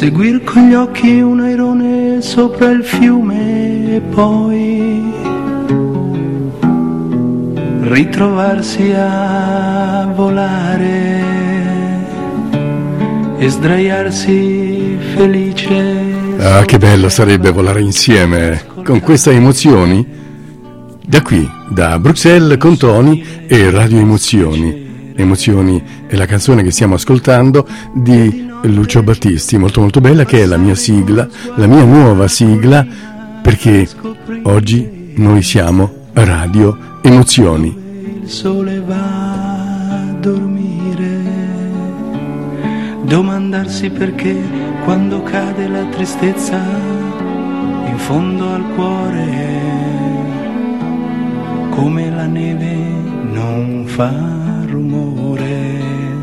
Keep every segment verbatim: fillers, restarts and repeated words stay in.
seguir con gli occhi un airone sopra il fiume e poi ritrovarsi a volare e sdraiarsi felice. Ah, che bello sarebbe volare insieme con queste emozioni. Da qui, da Bruxelles con Tony e Radio Emozioni. Emozioni è la canzone che stiamo ascoltando di Lucio Battisti, molto molto bella, che è la mia sigla, la mia nuova sigla, perché oggi noi siamo Radio Emozioni. Il sole va a dormire, domandarsi perché quando cade la tristezza in fondo al cuore, come la neve non fa rumore,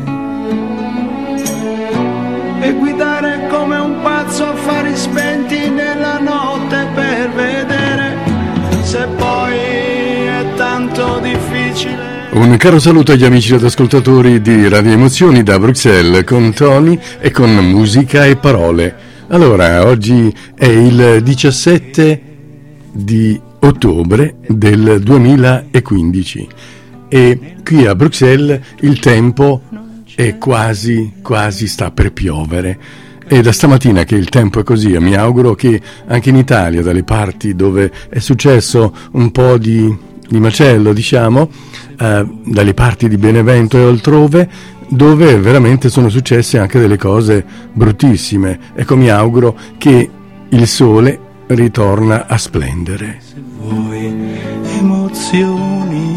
e guidare come un pazzo affari spenti nella notte per vedere se poi è tanto difficile. Un caro saluto agli amici ed ascoltatori di Radio Emozioni da Bruxelles con Tony e con Musica e Parole. Allora, oggi è il diciassette di ottobre del duemilaquindici e qui a Bruxelles il tempo è quasi, quasi sta per piovere. E da stamattina che il tempo è così, mi auguro che anche in Italia, dalle parti dove è successo un po' di, di macello, diciamo, eh, dalle parti di Benevento e altrove, dove veramente sono successe anche delle cose bruttissime. Ecco, mi auguro che il sole ritorna a splendere. Se vuoi emozioni,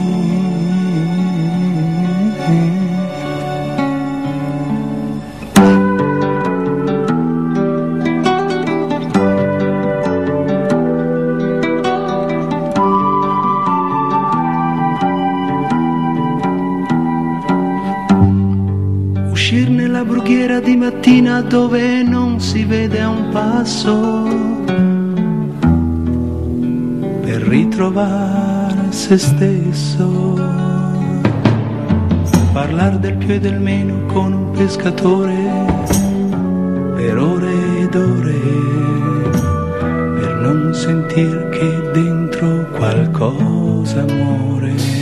uscir nella brughiera di mattina dove non si vede a un passo, per ritrovare se stesso, parlare del più e del meno con un pescatore per ore ed ore, per non sentir che dentro qualcosa muore,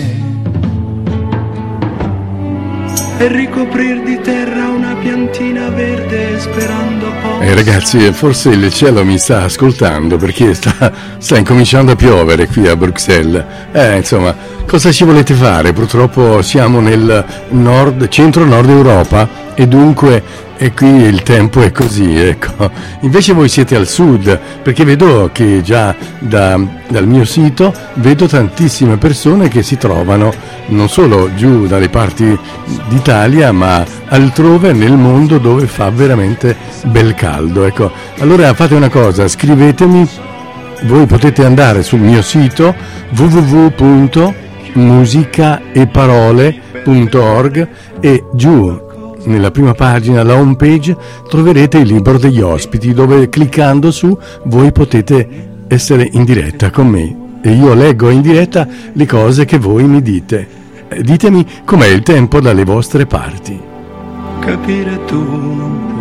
e ricoprir di terra una piantina verde sperando possa. Eh ragazzi, forse il cielo mi sta ascoltando perché sta, sta incominciando a piovere qui a Bruxelles. Eh, insomma, cosa ci volete fare? Purtroppo siamo nel nord, centro-nord Europa e dunque e qui il tempo è così, ecco. Invece voi siete al sud, perché vedo che già da, dal mio sito vedo tantissime persone che si trovano non solo giù dalle parti d'Italia, ma altrove nel mondo dove fa veramente bel caldo, ecco. Allora fate una cosa, scrivetemi, voi potete andare sul mio sito w w w punto musica e parole punto org e giù nella prima pagina, la home page, troverete il libro degli ospiti, dove cliccando su voi potete essere in diretta con me e io leggo in diretta le cose che voi mi dite. Ditemi com'è il tempo dalle vostre parti. Capire tu non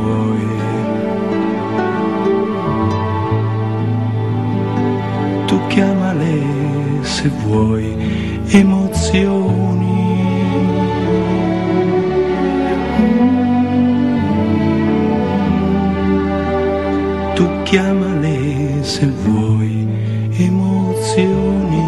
puoi, tu chiamale se vuoi emozioni. Tu chiamale se vuoi emozioni.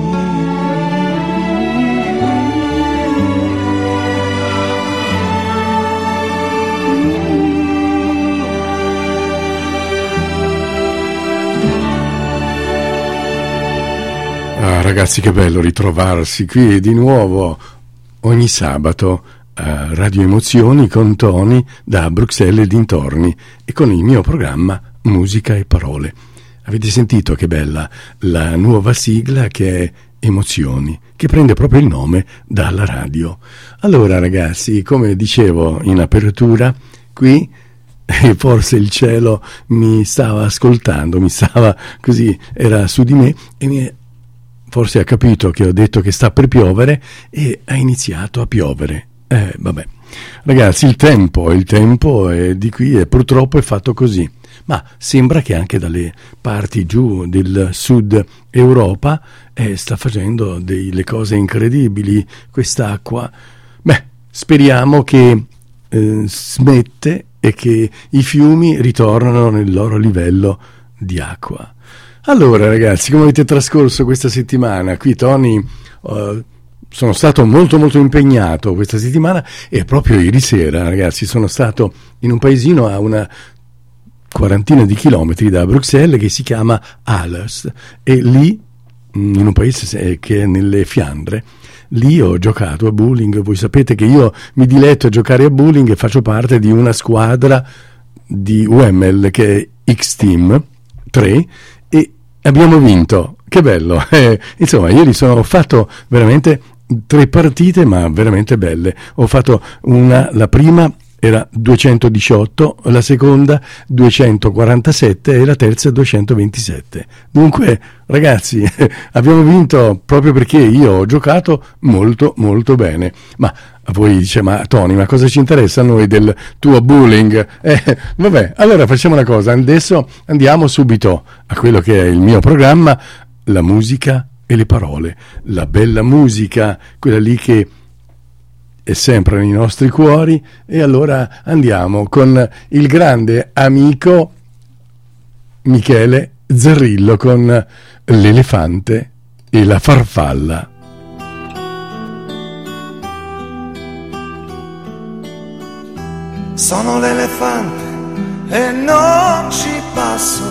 Ah, ragazzi, che bello ritrovarsi qui di nuovo ogni sabato a Radio Emozioni con Tony da Bruxelles e dintorni e con il mio programma Musica e Parole. Avete sentito che bella la nuova sigla che è Emozioni, che prende proprio il nome dalla radio. Allora ragazzi, come dicevo in apertura, qui forse il cielo mi stava ascoltando, mi stava così, era su di me e mi forse ha capito che ho detto che sta per piovere e ha iniziato a piovere. Eh, vabbè. Ragazzi, il tempo, il tempo è di qui e purtroppo è fatto così. ma sembra che anche dalle parti giù del sud Europa eh, sta facendo delle cose incredibili quest'acqua. Beh, speriamo che eh, smette e che i fiumi ritornano nel loro livello di acqua. Allora ragazzi, come avete trascorso questa settimana? Qui Tony, uh, sono stato molto molto impegnato questa settimana e proprio ieri sera, ragazzi, sono stato in un paesino a una quarantina di chilometri da Bruxelles che si chiama Ales, e lì, in un paese che è nelle Fiandre, lì ho giocato a bowling. Voi sapete che io mi diletto a giocare a bowling e faccio parte di una squadra di U M L che è X-Team tre e abbiamo vinto. Che bello! Eh, insomma, ieri sono, ho fatto veramente tre partite, ma veramente belle. Ho fatto una, la prima era duecentodiciotto, la seconda duecentoquarantasette e la terza duecentoventisette. Dunque, ragazzi, abbiamo vinto proprio perché io ho giocato molto molto bene. Ma a voi dice, ma Tony, ma cosa ci interessa a noi del tuo bowling? Eh, vabbè, allora facciamo una cosa, adesso andiamo subito a quello che è il mio programma, la musica e le parole. La bella musica, quella lì che è sempre nei nostri cuori, e allora andiamo con il grande amico Michele Zarrillo con l'elefante e la farfalla. Sono l'elefante e non ci passo,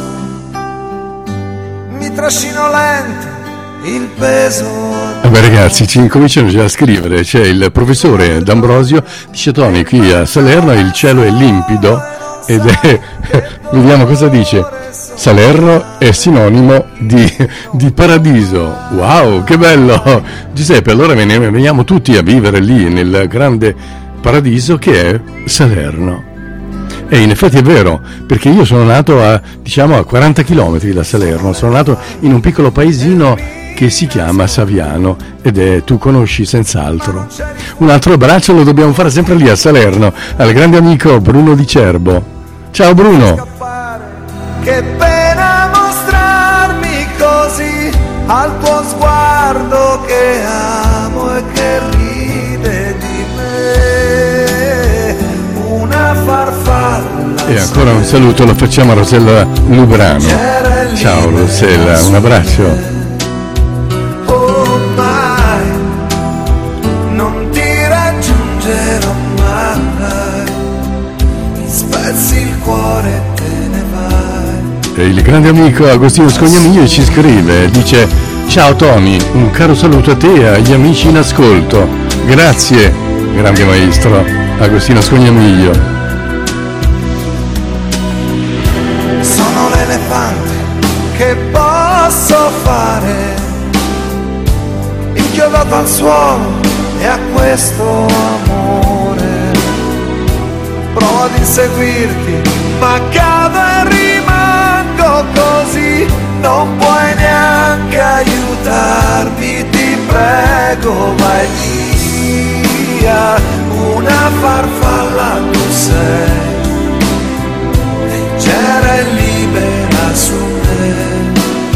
mi trascino lento il peso. Vabbè ragazzi, ci incominciano già a scrivere. C'è il professore D'Ambrosio, dice Tony, qui a Salerno il cielo è limpido ed è vediamo cosa dice. Salerno è sinonimo di, di paradiso. Wow, che bello Giuseppe, allora veniamo tutti a vivere lì nel grande paradiso che è Salerno. E in effetti è vero, perché io sono nato a, diciamo, a quaranta chilometri da Salerno, sono nato in un piccolo paesino che si chiama Saviano, ed è, tu conosci senz'altro. Un altro abbraccio lo dobbiamo fare sempre lì a Salerno, al grande amico Bruno Di Cerbo. Ciao Bruno! Che pena mostrarmi così al tuo sguardo che amo e che ride di me, una farfalla. E ancora un saluto lo facciamo a Rosella Lubrano. Ciao Rosella, un abbraccio. Il cuore te ne vai. E il grande amico Agostino Scognamiglio ci scrive, dice: ciao Tony, un caro saluto a te e agli amici in ascolto. Grazie, grande maestro Agostino Scognamiglio. Sono l'elefante che posso fare, inchiodato al suolo e a questo amore. Provo ad inseguirti, ma cado e rimango così. Non puoi neanche aiutarmi, ti prego, vai via. Una farfalla tu sei, leggera e libera su me.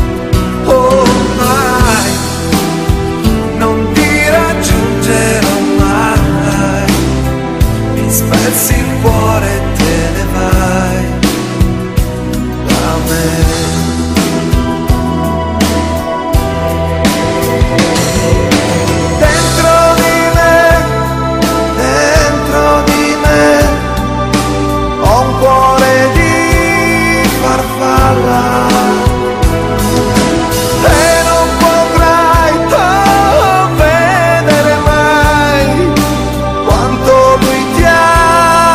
Ormai non ti raggiungerò mai, mi spezzi il cuore e te ne vai da me. Dentro di me, dentro di me, ho un cuore di farfalla e non potrai tu vedere mai quanto lui ti ama.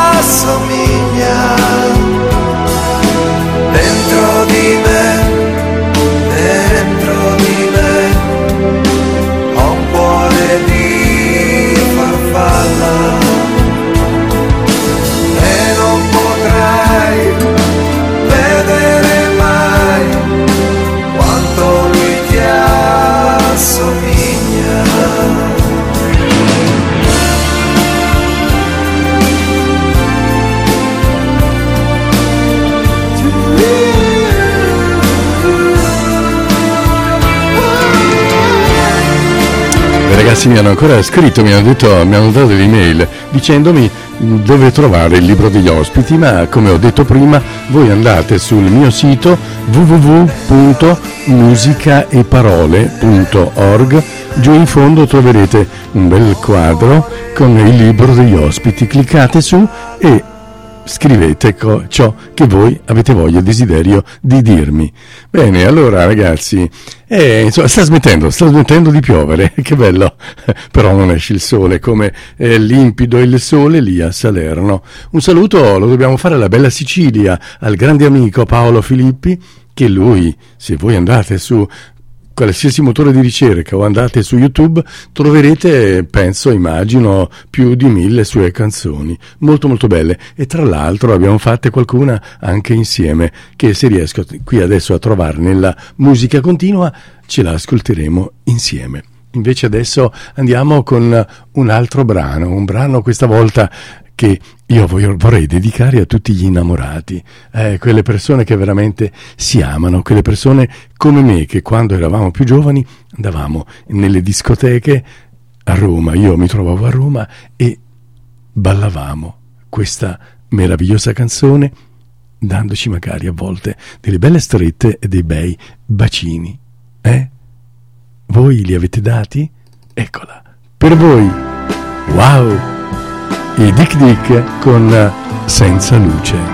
ragazzi mi hanno ancora scritto, mi hanno detto, mi hanno dato delle email dicendomi dove trovare il libro degli ospiti, ma come ho detto prima voi andate sul mio sito w w w punto musicaeparole punto org, giù in fondo troverete un bel quadro con il libro degli ospiti, cliccate su e scrivete co- ciò che voi avete voglia e desiderio di dirmi. Bene, allora ragazzi, eh, insomma, sta smettendo, sta smettendo di piovere, che bello, però non esce il sole, come è limpido il sole lì a Salerno. Un saluto lo dobbiamo fare alla bella Sicilia, al grande amico Paolo Filippi, che lui, se voi andate su qualsiasi motore di ricerca o andate su YouTube troverete, penso, immagino, più di mille sue canzoni, molto molto belle, e tra l'altro abbiamo fatte qualcuna anche insieme, che se riesco qui adesso a trovare nella musica continua ce la ascolteremo insieme. Invece adesso andiamo con un altro brano, un brano questa volta che io vorrei dedicare a tutti gli innamorati, eh, quelle persone che veramente si amano, quelle persone come me che quando eravamo più giovani andavamo nelle discoteche a Roma, io mi trovavo a Roma e ballavamo questa meravigliosa canzone dandoci magari a volte delle belle strette e dei bei bacini. Eh? Voi li avete dati? Eccola, per voi. Wow! I Dick Dick con Senza Luce.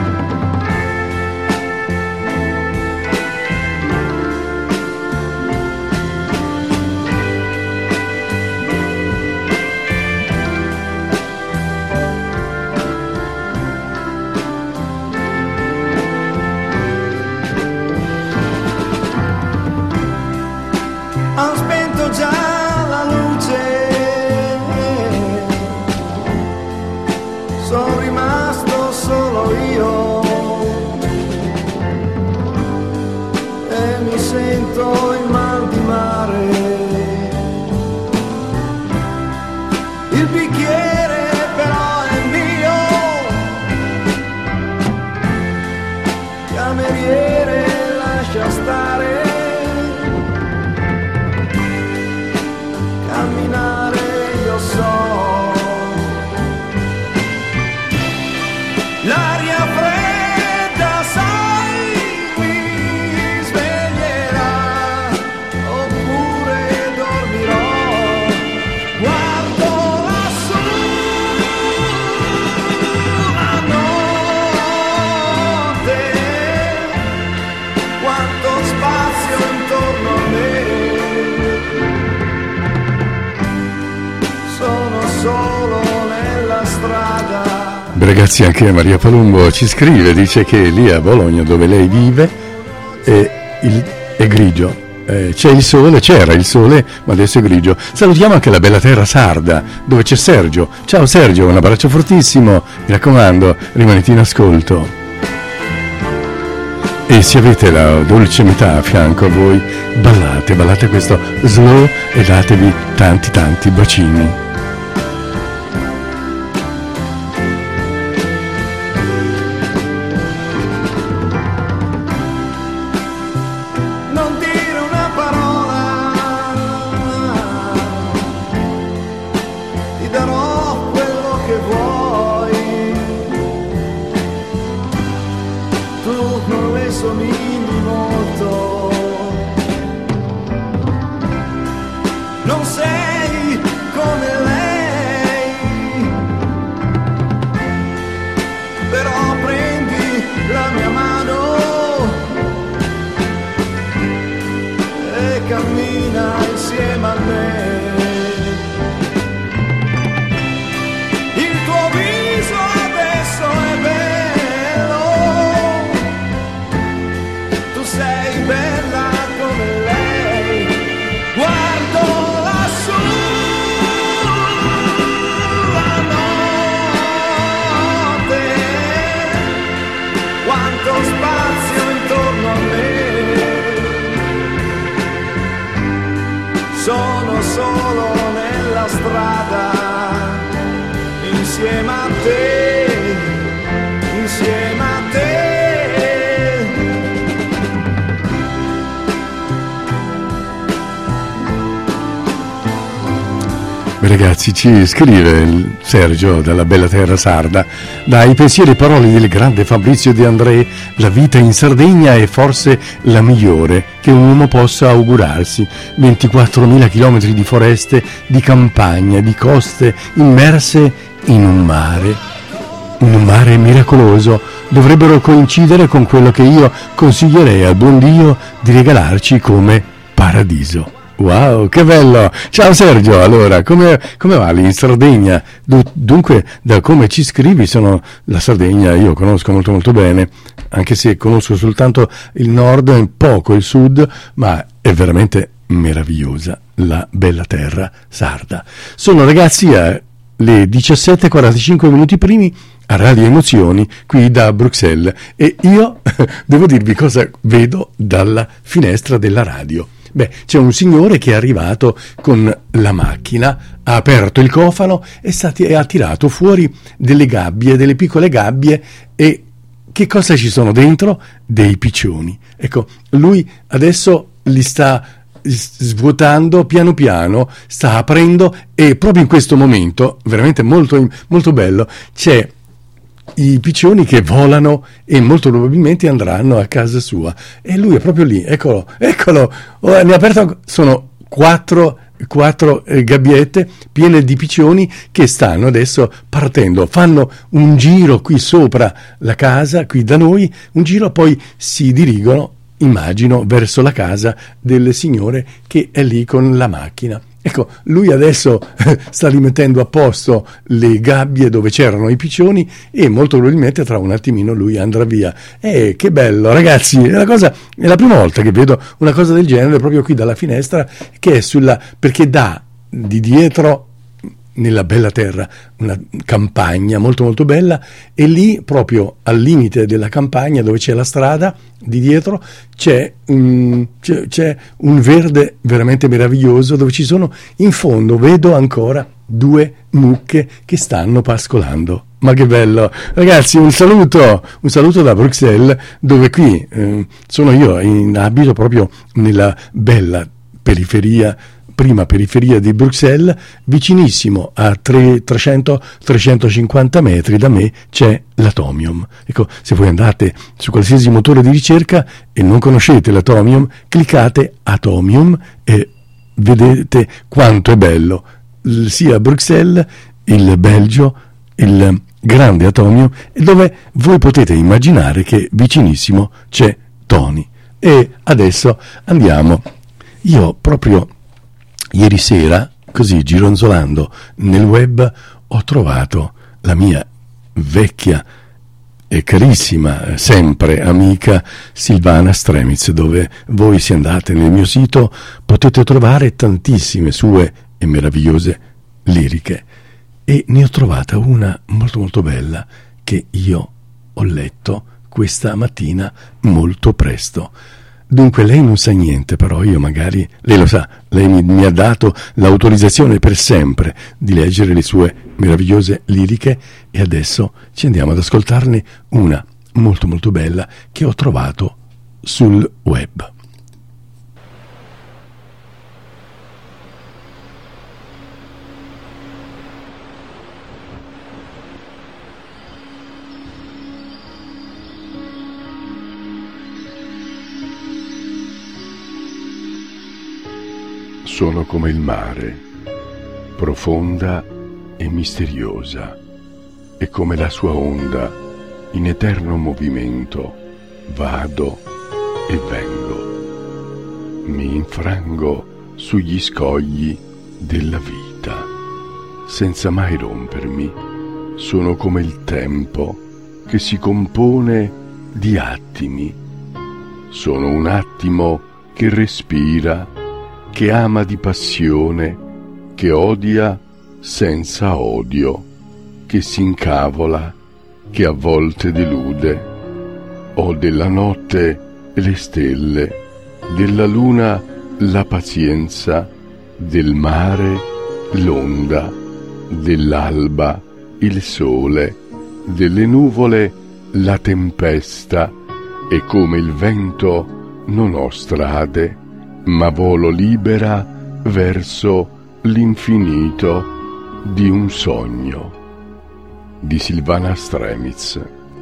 Ho spento già la luce, sono rimasto solo io e mi sento il mal di mare. Il bicchiere però è mio, cameriere lascia stare, camminare io so. L'aria fredda, sai, mi sveglierà, oppure dormirò. Guardo lassù la notte, quanto spazio intorno a me. Sono solo nella strada. Ragazzi, anche Maria Palumbo ci scrive, dice che lì a Bologna dove lei vive è, il, è grigio, eh, c'è il sole, c'era il sole ma adesso è grigio. Salutiamo anche la bella terra sarda dove c'è Sergio. Ciao Sergio, un abbraccio fortissimo, mi raccomando rimanete in ascolto e se avete la dolce metà a fianco a voi ballate, ballate questo slow e datevi tanti tanti bacini. Sono solo nella strada, insieme a te, insieme a te. Ragazzi, ci scrive Sergio dalla bella terra sarda: dai pensieri e parole del grande Fabrizio De André, la vita in Sardegna è forse la migliore che un uomo possa augurarsi. ventiquattromila chilometri di foreste, di campagna, di coste immerse in un mare, in un mare miracoloso. Dovrebbero coincidere con quello che io consiglierei al buon Dio di regalarci come paradiso. Wow, che bello! Ciao Sergio, allora, come, come va lì in Sardegna? Dunque, da come ci scrivi, sono la Sardegna, io conosco molto molto bene, anche se conosco soltanto il nord e poco il sud, ma è veramente meravigliosa la bella terra sarda. Sono, ragazzi, a le diciassette e quarantacinque minuti primi a Radio Emozioni qui da Bruxelles, e io devo dirvi cosa vedo dalla finestra della radio. Beh, c'è un signore che è arrivato con la macchina, ha aperto il cofano e, stati, e ha tirato fuori delle gabbie, delle piccole gabbie, e che cosa ci sono dentro? Dei piccioni. Ecco, lui adesso li sta svuotando piano piano, sta aprendo, e proprio in questo momento, veramente molto, molto bello, c'è i piccioni che volano e molto probabilmente andranno a casa sua, e lui è proprio lì, eccolo, eccolo, oh, ne ha aperto, sono quattro, quattro eh, gabbiette piene di piccioni che stanno adesso partendo, fanno un giro qui sopra la casa, qui da noi, un giro, poi si dirigono, immagino, verso la casa del signore che è lì con la macchina. Ecco, lui adesso sta rimettendo a posto le gabbie dove c'erano i piccioni, e molto probabilmente tra un attimino lui andrà via. Eh, che bello, ragazzi, è, una cosa, è la prima volta che vedo una cosa del genere proprio qui dalla finestra, che è sulla, perché dà di dietro, nella bella terra, una campagna molto molto bella, e lì proprio al limite della campagna, dove c'è la strada di dietro, c'è un, c'è, c'è un verde veramente meraviglioso, dove ci sono, in fondo vedo ancora due mucche che stanno pascolando. Ma che bello, ragazzi, un saluto un saluto da Bruxelles, dove qui eh, sono io, in abito proprio nella bella periferia, prima periferia di Bruxelles, vicinissimo a trecento trecentocinquanta metri da me c'è l'Atomium. Ecco, se voi andate su qualsiasi motore di ricerca e non conoscete l'Atomium, cliccate Atomium e vedete quanto è bello sia Bruxelles, il Belgio, il grande Atomium, e dove voi potete immaginare che vicinissimo c'è Tony. E adesso andiamo, io proprio ieri sera, così gironzolando nel web, ho trovato la mia vecchia e carissima, sempre amica Silvana Stremitz, dove voi, se andate nel mio sito, potete trovare tantissime sue e meravigliose liriche, e ne ho trovata una molto molto bella che io ho letto questa mattina molto presto. Dunque lei non sa niente, però io magari, lei lo sa, lei mi, mi ha dato l'autorizzazione per sempre di leggere le sue meravigliose liriche, e adesso ci andiamo ad ascoltarne una molto molto bella che ho trovato sul web. Sono come il mare, profonda e misteriosa, e come la sua onda, in eterno movimento, vado e vengo. Mi infrango sugli scogli della vita, senza mai rompermi. Sono come il tempo che si compone di attimi. Sono un attimo che respira, che ama di passione, che odia senza odio, che si incavola, che a volte delude. Ho della notte le stelle, della luna la pazienza, del mare l'onda, dell'alba il sole, delle nuvole la tempesta, e come il vento non ho strade, ma volo libera verso l'infinito, di un sogno di Silvana Stremiz.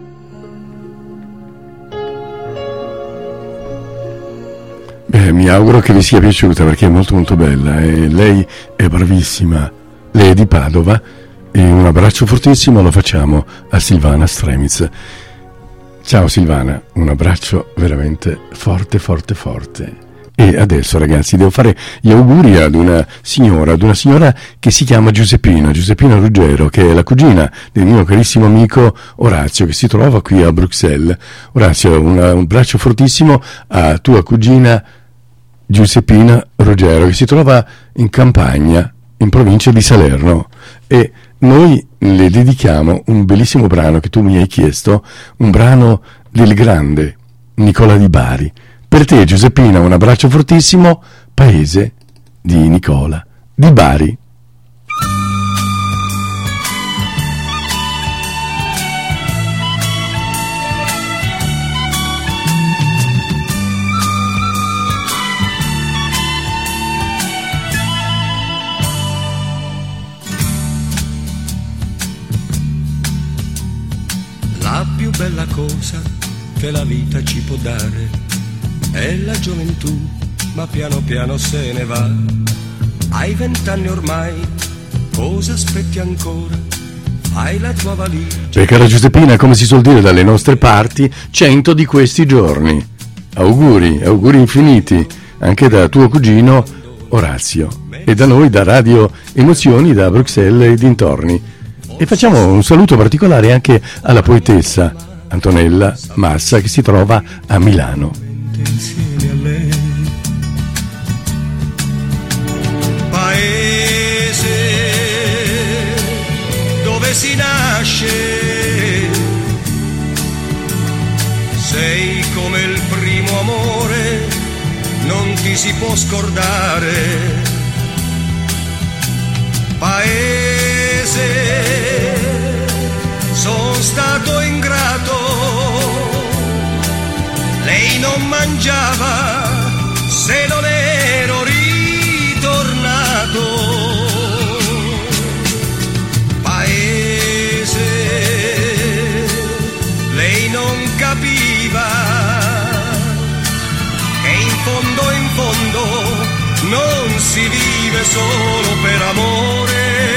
Beh, mi auguro che vi sia piaciuta perché è molto molto bella e lei è bravissima. Lei è di Padova e un abbraccio fortissimo lo facciamo a Silvana Stremiz. Ciao Silvana, un abbraccio veramente forte forte forte. E adesso ragazzi devo fare gli auguri ad una signora, ad una signora che si chiama Giuseppina, Giuseppina Ruggero, che è la cugina del mio carissimo amico Orazio, che si trova qui a Bruxelles. Orazio, un, un abbraccio fortissimo a tua cugina Giuseppina Ruggero, che si trova in Campania, in provincia di Salerno, e noi le dedichiamo un bellissimo brano che tu mi hai chiesto, un brano del grande Nicola Di Bari. Per te Giuseppina un abbraccio fortissimo, Paese di Nicola Di Bari. La più bella cosa che la vita ci può dare è la gioventù, ma piano piano se ne va. Hai vent'anni ormai, cosa aspetti ancora? Fai la tua valigia. E cara Giuseppina, come si suol dire dalle nostre parti, cento di questi giorni. Auguri, auguri infiniti, anche da tuo cugino Orazio. E da noi, da Radio Emozioni, da Bruxelles e dintorni. E facciamo un saluto particolare anche alla poetessa Antonella Massa, che si trova a Milano. Insieme a lei, paese dove si nasce, sei come il primo amore, non ti si può scordare. Paese, son stato ingrato, lei non mangiava se non ero ritornato. Paese, lei non capiva che in fondo in fondo non si vive solo per amore.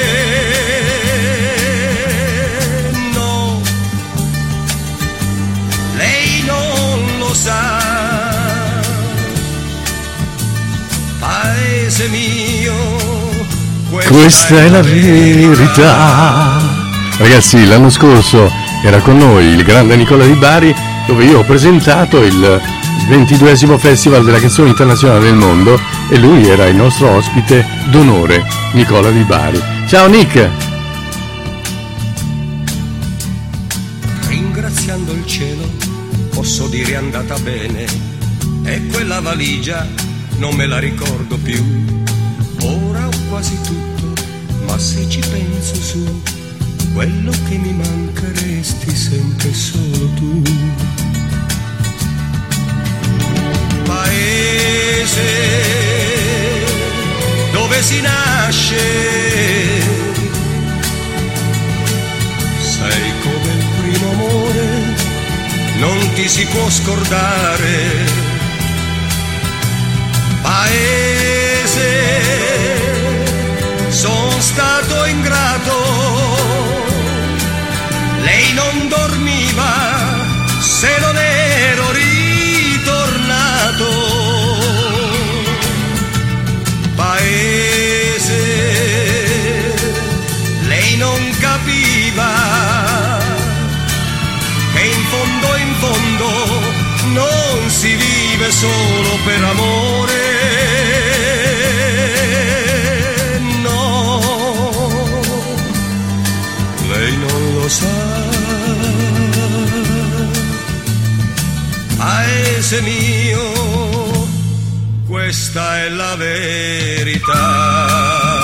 No, lei non lo sa. Paese mio, questa, questa è la verità. Ragazzi, l'anno scorso era con noi il grande Nicola Di Bari, dove io ho presentato il ventiduesimo Festival della canzone internazionale del mondo e lui era il nostro ospite d'onore, Nicola Di Bari. Ciao Nick! Ringraziando il cielo posso dire è andata bene, e quella valigia non me la ricordo più. Ora ho quasi tutto, ma se ci penso su, quello che mi manca resti sempre solo tu. Paese dove si nasce, sei come il primo amore, non ti si può scordare. Paese, son stato ingrato, lei non dormiva se non ero ritornato. Paese, lei non capiva che in fondo in fondo non si vive solo per amore. No, lei non lo sa. Paese mio, questa è la verità.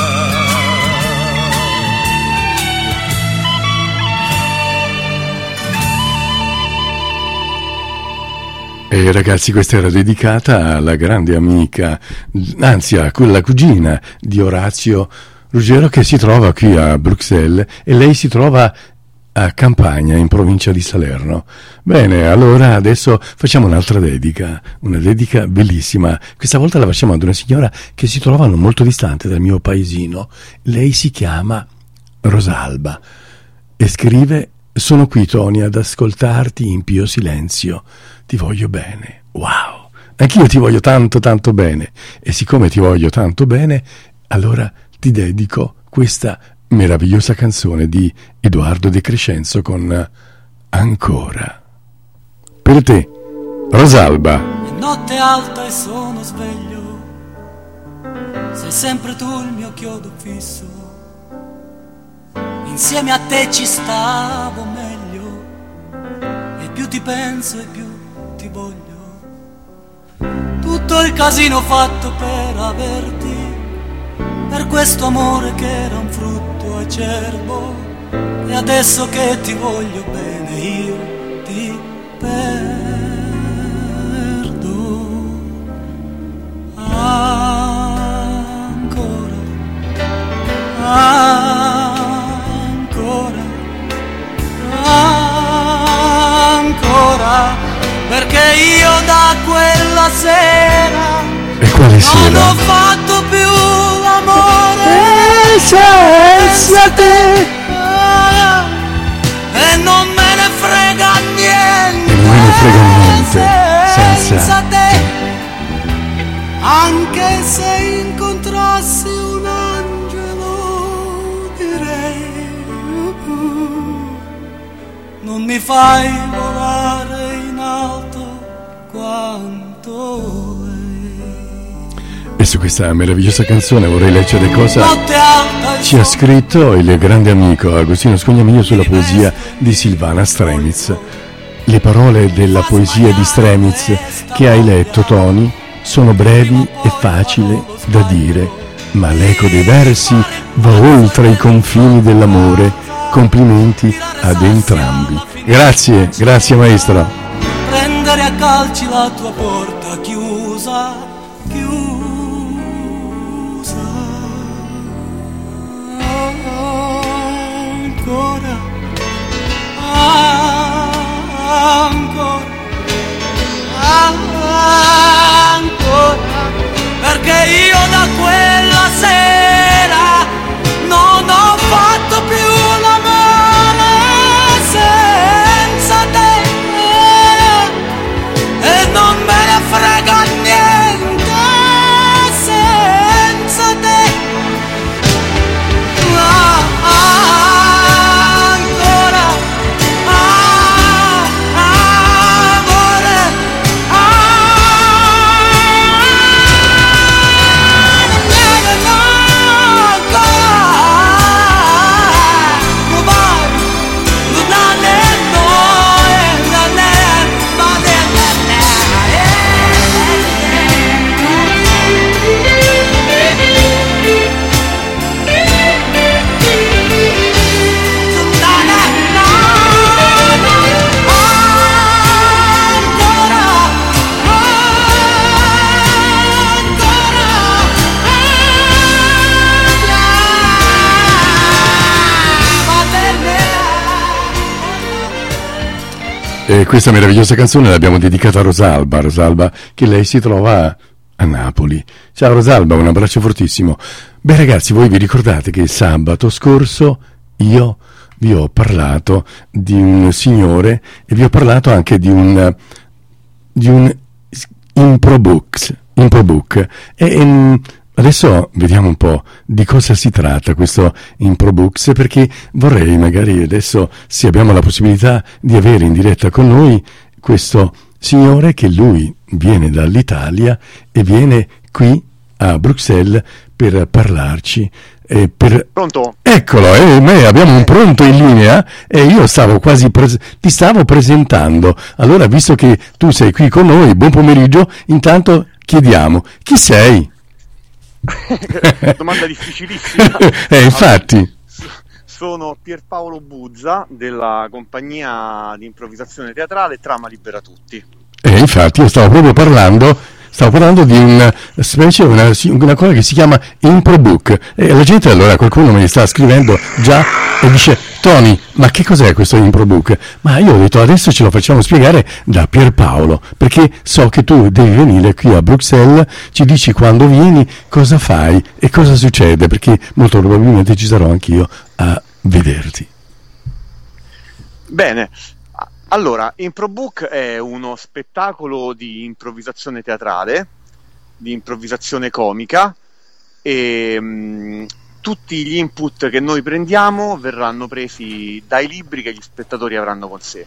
E ragazzi, questa era dedicata alla grande amica, anzi a quella cugina di Orazio Ruggero che si trova qui a Bruxelles e lei si trova a Campagna, in provincia di Salerno. Bene, allora adesso facciamo un'altra dedica, una dedica bellissima. Questa volta la facciamo ad una signora che si trova non molto distante dal mio paesino. Lei si chiama Rosalba e scrive: sono qui, Tony, ad ascoltarti in pio silenzio. Ti voglio bene. Wow! Anch'io ti voglio tanto tanto bene. E siccome ti voglio tanto bene, allora ti dedico questa meravigliosa canzone di Edoardo De Crescenzo con Ancora. Per te, Rosalba. È notte alta e sono sveglio, sei sempre tu il mio chiodo fisso, insieme a te ci stavo meglio, e più ti penso e più ti voglio. Tutto il casino fatto per averti, per questo amore che era un frutto acerbo, e adesso che ti voglio bene io ti perdo. Ancora, ancora, ancora, perché io da quella sera e quale sera? non ho fatto più l'amore senza te, e non me ne frega niente, e non me ne frega niente senza, senza te. Anche se incontrassi un angelo direi non mi fai volare in alto quanto lei. E su questa meravigliosa canzone vorrei leggere cosa ci ha scritto il grande amico Agostino Scognamiglio sulla poesia di Silvana Stremiz. Le parole della poesia di Stremiz che hai letto, Tony, sono brevi e facili da dire, ma l'eco dei versi va oltre i confini dell'amore. Complimenti ad entrambi. Grazie, grazie maestro. Prendere a calci la tua porta chiusa, chiusa. Ancora, ancora, ancora, perché io da quella sera non ho fatto più l'amore senza te, e non me ne frega niente senza te. Ah, ancora, ah, amore, ah, E questa meravigliosa canzone l'abbiamo dedicata a Rosalba, Rosalba che lei si trova a Napoli. Ciao Rosalba, un abbraccio fortissimo. Beh ragazzi, voi vi ricordate che sabato scorso io vi ho parlato di un signore e vi ho parlato anche di un di un improbook, improbook. E, e adesso vediamo un po' di cosa si tratta questo Improbooks, perché vorrei magari adesso, se abbiamo la possibilità di avere in diretta con noi questo signore, che lui viene dall'Italia e viene qui a Bruxelles per parlarci. E per... Pronto? Eccolo, eh, me abbiamo un pronto in linea e io stavo quasi pres- ti stavo presentando. Allora, visto che tu sei qui con noi, buon pomeriggio, intanto chiediamo, chi sei? Domanda difficilissima. eh, infatti. Allora, sono Pierpaolo Buzza della compagnia di improvvisazione teatrale Trama Libera Tutti. E eh, infatti io stavo proprio parlando stavo parlando di una specie, una, una cosa che si chiama improbook, e la gente, allora qualcuno me ne sta scrivendo già e dice: Tony, ma che cos'è questo improbook? Ma io ho detto adesso ce lo facciamo spiegare da Pierpaolo, perché so che tu devi venire qui a Bruxelles, ci dici quando vieni, cosa fai e cosa succede, perché molto probabilmente ci sarò anch'io a vederti. Bene, allora, Improbook è uno spettacolo di improvvisazione teatrale, di improvvisazione comica, e mh, tutti gli input che noi prendiamo verranno presi dai libri che gli spettatori avranno con sé.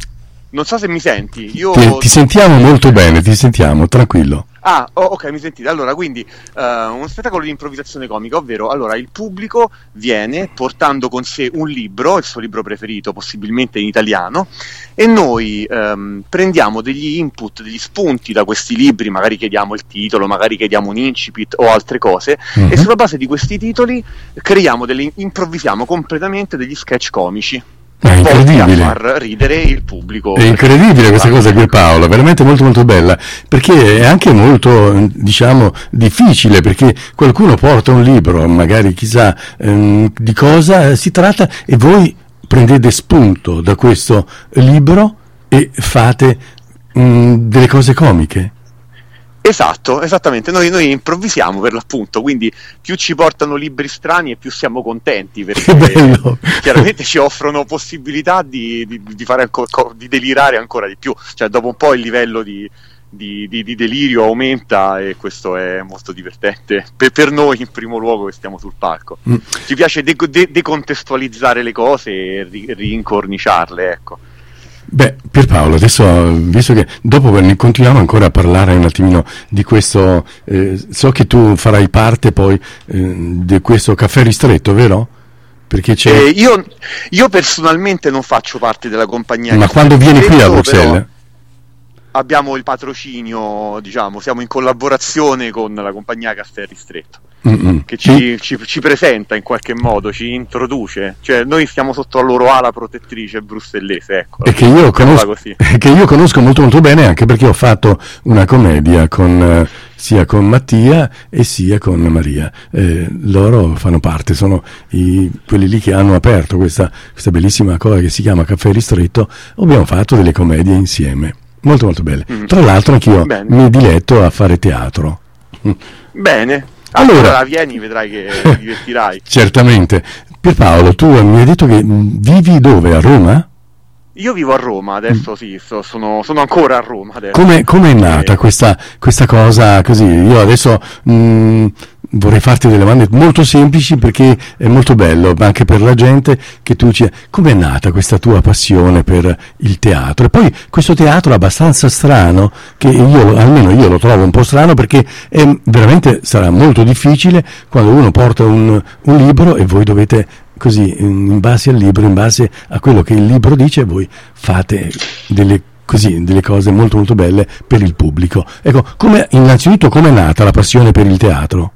Non so se mi senti. Io... Ti, ti sentiamo molto bene, ti sentiamo, tranquillo. Ah, oh, ok, mi sentite. Allora, quindi, uh, uno spettacolo di improvvisazione comica, ovvero, allora, il pubblico viene portando con sé un libro, il suo libro preferito, possibilmente in italiano, e noi um, prendiamo degli input, degli spunti da questi libri, magari chiediamo il titolo, magari chiediamo un incipit o altre cose, mm-hmm. e sulla base di questi titoli creiamo delle, improvvisiamo completamente degli sketch comici. È incredibile, a far ridere il pubblico. È incredibile questa cosa qui, Paolo, veramente molto molto bella, perché è anche molto, diciamo, difficile, perché qualcuno porta un libro, magari chissà ehm, di cosa si tratta, e voi prendete spunto da questo libro e fate mh, delle cose comiche. Esatto, esattamente, noi, noi improvvisiamo per l'appunto, quindi più ci portano libri strani e più siamo contenti, perché chiaramente ci offrono possibilità di, di, di, fare ancora, di delirare ancora di più, cioè dopo un po' il livello di, di, di, di delirio aumenta, e questo è molto divertente per, per noi in primo luogo che stiamo sul palco. Mm. Ci piace de- de- decontestualizzare le cose e ri- rincorniciarle, ecco. Beh, Pierpaolo, adesso, visto che dopo ne continuiamo ancora a parlare un attimino di questo, eh, so che tu farai parte poi eh, di questo caffè ristretto, vero? Perché c'è... Eh, io, io personalmente non faccio parte della compagnia. Ma quando vieni qui a Bruxelles? Abbiamo il patrocinio, diciamo, siamo in collaborazione con la compagnia Caffè Ristretto, Mm-mm. che ci, ci, ci presenta in qualche modo, ci introduce, cioè noi stiamo sotto la loro ala protettrice brussellese, ecco. E che io, conosco, che io conosco molto molto bene, anche perché ho fatto una commedia con eh, sia con Mattia e sia con Maria. Eh, loro fanno parte, sono i, quelli lì che hanno aperto questa, questa bellissima cosa che si chiama Caffè Ristretto. Abbiamo fatto delle commedie insieme. Molto molto belle. Mm. Tra l'altro anch'io Bene. mi diletto a fare teatro. Bene. Allora, allora vieni, vedrai che ti divertirai. Certamente. Pierpaolo, tu mi hai detto che vivi dove? A Roma? Io vivo a Roma, adesso sì, so, sono, sono ancora a Roma adesso. Come è nata e... questa, questa cosa così? Io adesso mh, vorrei farti delle domande molto semplici, perché è molto bello, anche per la gente, che tu ci... Come è nata questa tua passione per il teatro? E poi questo teatro abbastanza strano, che io, almeno io lo trovo un po' strano, perché è, veramente sarà molto difficile quando uno porta un, un libro e voi dovete... così, in base al libro, in base a quello che il libro dice, voi fate delle, così, delle cose molto molto belle per il pubblico. Ecco, come, innanzitutto, come è nata la passione per il teatro?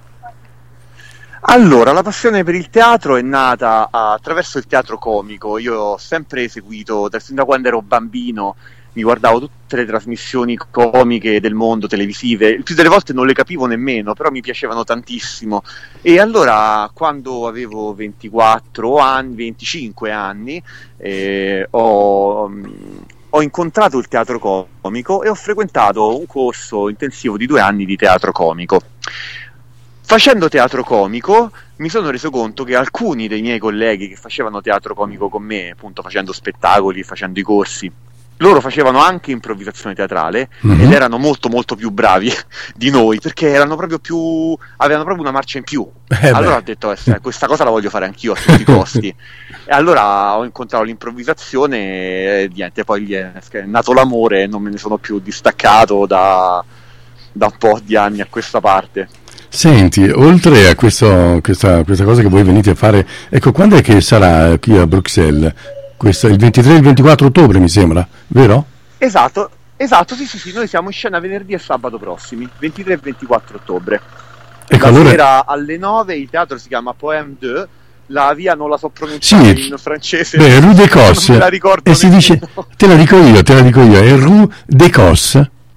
Allora, la passione per il teatro è nata attraverso il teatro comico. Io ho sempre seguito, da, da quando ero bambino, mi guardavo tutte le trasmissioni comiche del mondo, televisive, il più delle volte non le capivo nemmeno, però mi piacevano tantissimo. E allora, quando avevo ventiquattro anni, venticinque anni, eh, ho, ho incontrato il teatro comico e ho frequentato un corso intensivo di due anni di teatro comico. Facendo teatro comico mi sono reso conto che alcuni dei miei colleghi che facevano teatro comico con me, appunto facendo spettacoli, facendo i corsi, loro facevano anche improvvisazione teatrale, mm-hmm. ed erano molto molto più bravi di noi, perché erano proprio più, avevano proprio una marcia in più. Eh allora beh. ho detto, eh, questa cosa la voglio fare anch'io a tutti i costi. E allora ho incontrato l'improvvisazione e niente, poi è nato l'amore e non me ne sono più distaccato da, da un po' di anni a questa parte. Senti, oltre a questo, questa, questa cosa che voi venite a fare, ecco, quando è che sarà qui a Bruxelles? Questo, il ventitré e il ventiquattro ottobre, mi sembra, vero? Esatto, esatto, sì sì sì, noi siamo in scena venerdì e sabato prossimi, ventitré e ventiquattro ottobre. Ecco, la allora... sera alle nove, il teatro si chiama Poème deux, la via non la so pronunciare sì, in francese. Beh, Rue des Cosses, non me la ricordo e si dice, te la dico io, te la dico io, è Rue des Cosses.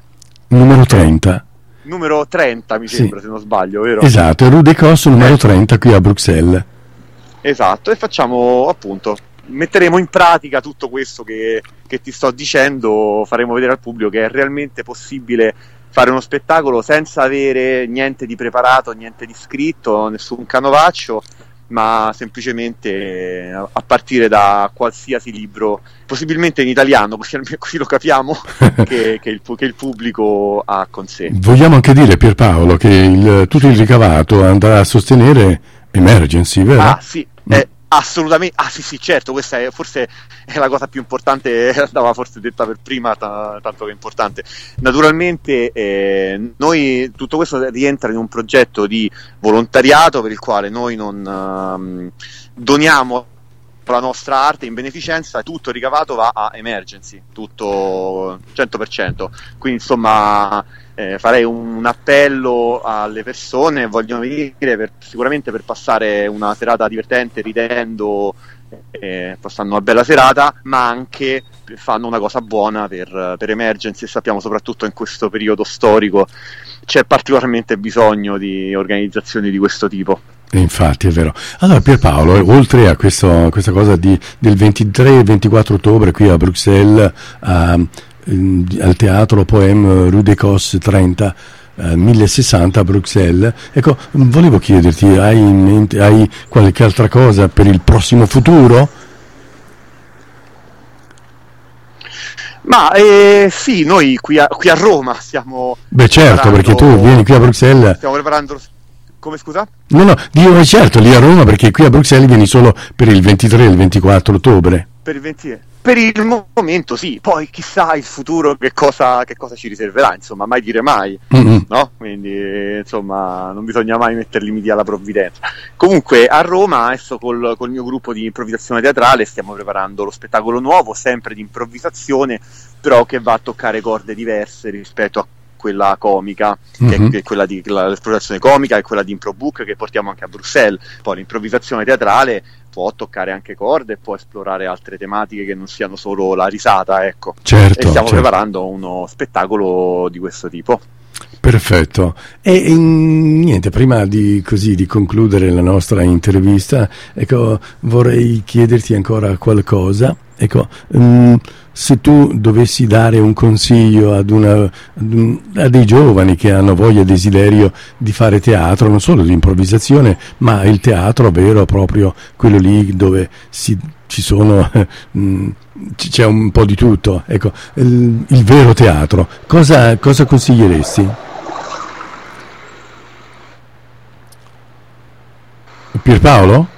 Numero trenta. Numero trenta mi sembra, sì, se non sbaglio, vero? Esatto, è Rue des Cosses numero eh. trenta qui a Bruxelles. Esatto, e facciamo appunto, metteremo in pratica tutto questo che, che ti sto dicendo, faremo vedere al pubblico che è realmente possibile fare uno spettacolo senza avere niente di preparato, niente di scritto, nessun canovaccio, ma semplicemente a partire da qualsiasi libro, possibilmente in italiano, così, così lo capiamo, che, che, il, che il pubblico ha con sé. Vogliamo anche dire, Pierpaolo, che il, tutto il ricavato andrà a sostenere Emergency, vero? Ah sì, mm. eh, assolutamente, ah sì sì certo, questa è forse è la cosa più importante, andava forse detta per prima, t- tanto che importante. Naturalmente eh, noi, tutto questo rientra in un progetto di volontariato per il quale noi non um, doniamo la nostra arte in beneficenza, tutto il ricavato va a Emergency, tutto cento per cento, quindi insomma eh, farei un, un appello alle persone, vogliono venire per, sicuramente per passare una serata divertente, ridendo, eh, passando una bella serata, ma anche fanno una cosa buona per, per Emergency, e sappiamo soprattutto in questo periodo storico c'è particolarmente bisogno di organizzazioni di questo tipo. Infatti è vero. Allora Pierpaolo, oltre a questo, questa cosa di, del ventitré e ventiquattro ottobre qui a Bruxelles, a, al teatro Poème Rue des Cosses trenta, eh, mille sessanta a Bruxelles, ecco, volevo chiederti, hai in mente, hai qualche altra cosa per il prossimo futuro? Ma eh, sì, noi qui a, qui a Roma stiamo... Beh certo, perché tu vieni qui a Bruxelles... Stiamo preparando... Come scusa? No, no, dico certo, lì a Roma, perché qui a Bruxelles vieni solo per il ventitré e il ventiquattro ottobre. Per il ventitré? Per il momento sì, poi chissà il futuro che cosa, che cosa ci riserverà, insomma, mai dire mai, mm-hmm. no? Quindi, insomma, non bisogna mai mettere limiti alla provvidenza. Comunque, a Roma, adesso col, col mio gruppo di improvvisazione teatrale stiamo preparando lo spettacolo nuovo, sempre di improvvisazione, però che va a toccare corde diverse rispetto a quella comica, mm-hmm. che è quella di la, l'esplorazione comica e quella di Improbook che portiamo anche a Bruxelles. Poi l'improvvisazione teatrale può toccare anche corde e può esplorare altre tematiche che non siano solo la risata, ecco. Certo, e stiamo certo. preparando uno spettacolo di questo tipo. Perfetto. E, e niente, prima di così di concludere la nostra intervista, ecco, vorrei chiederti ancora qualcosa. Ecco, um, se tu dovessi dare un consiglio ad una, ad un, a dei giovani che hanno voglia e desiderio di fare teatro, non solo di improvvisazione, ma il teatro vero, proprio quello lì dove si, ci sono, um, c'è un po' di tutto, ecco, il, il vero teatro, cosa, cosa consiglieresti? Pierpaolo?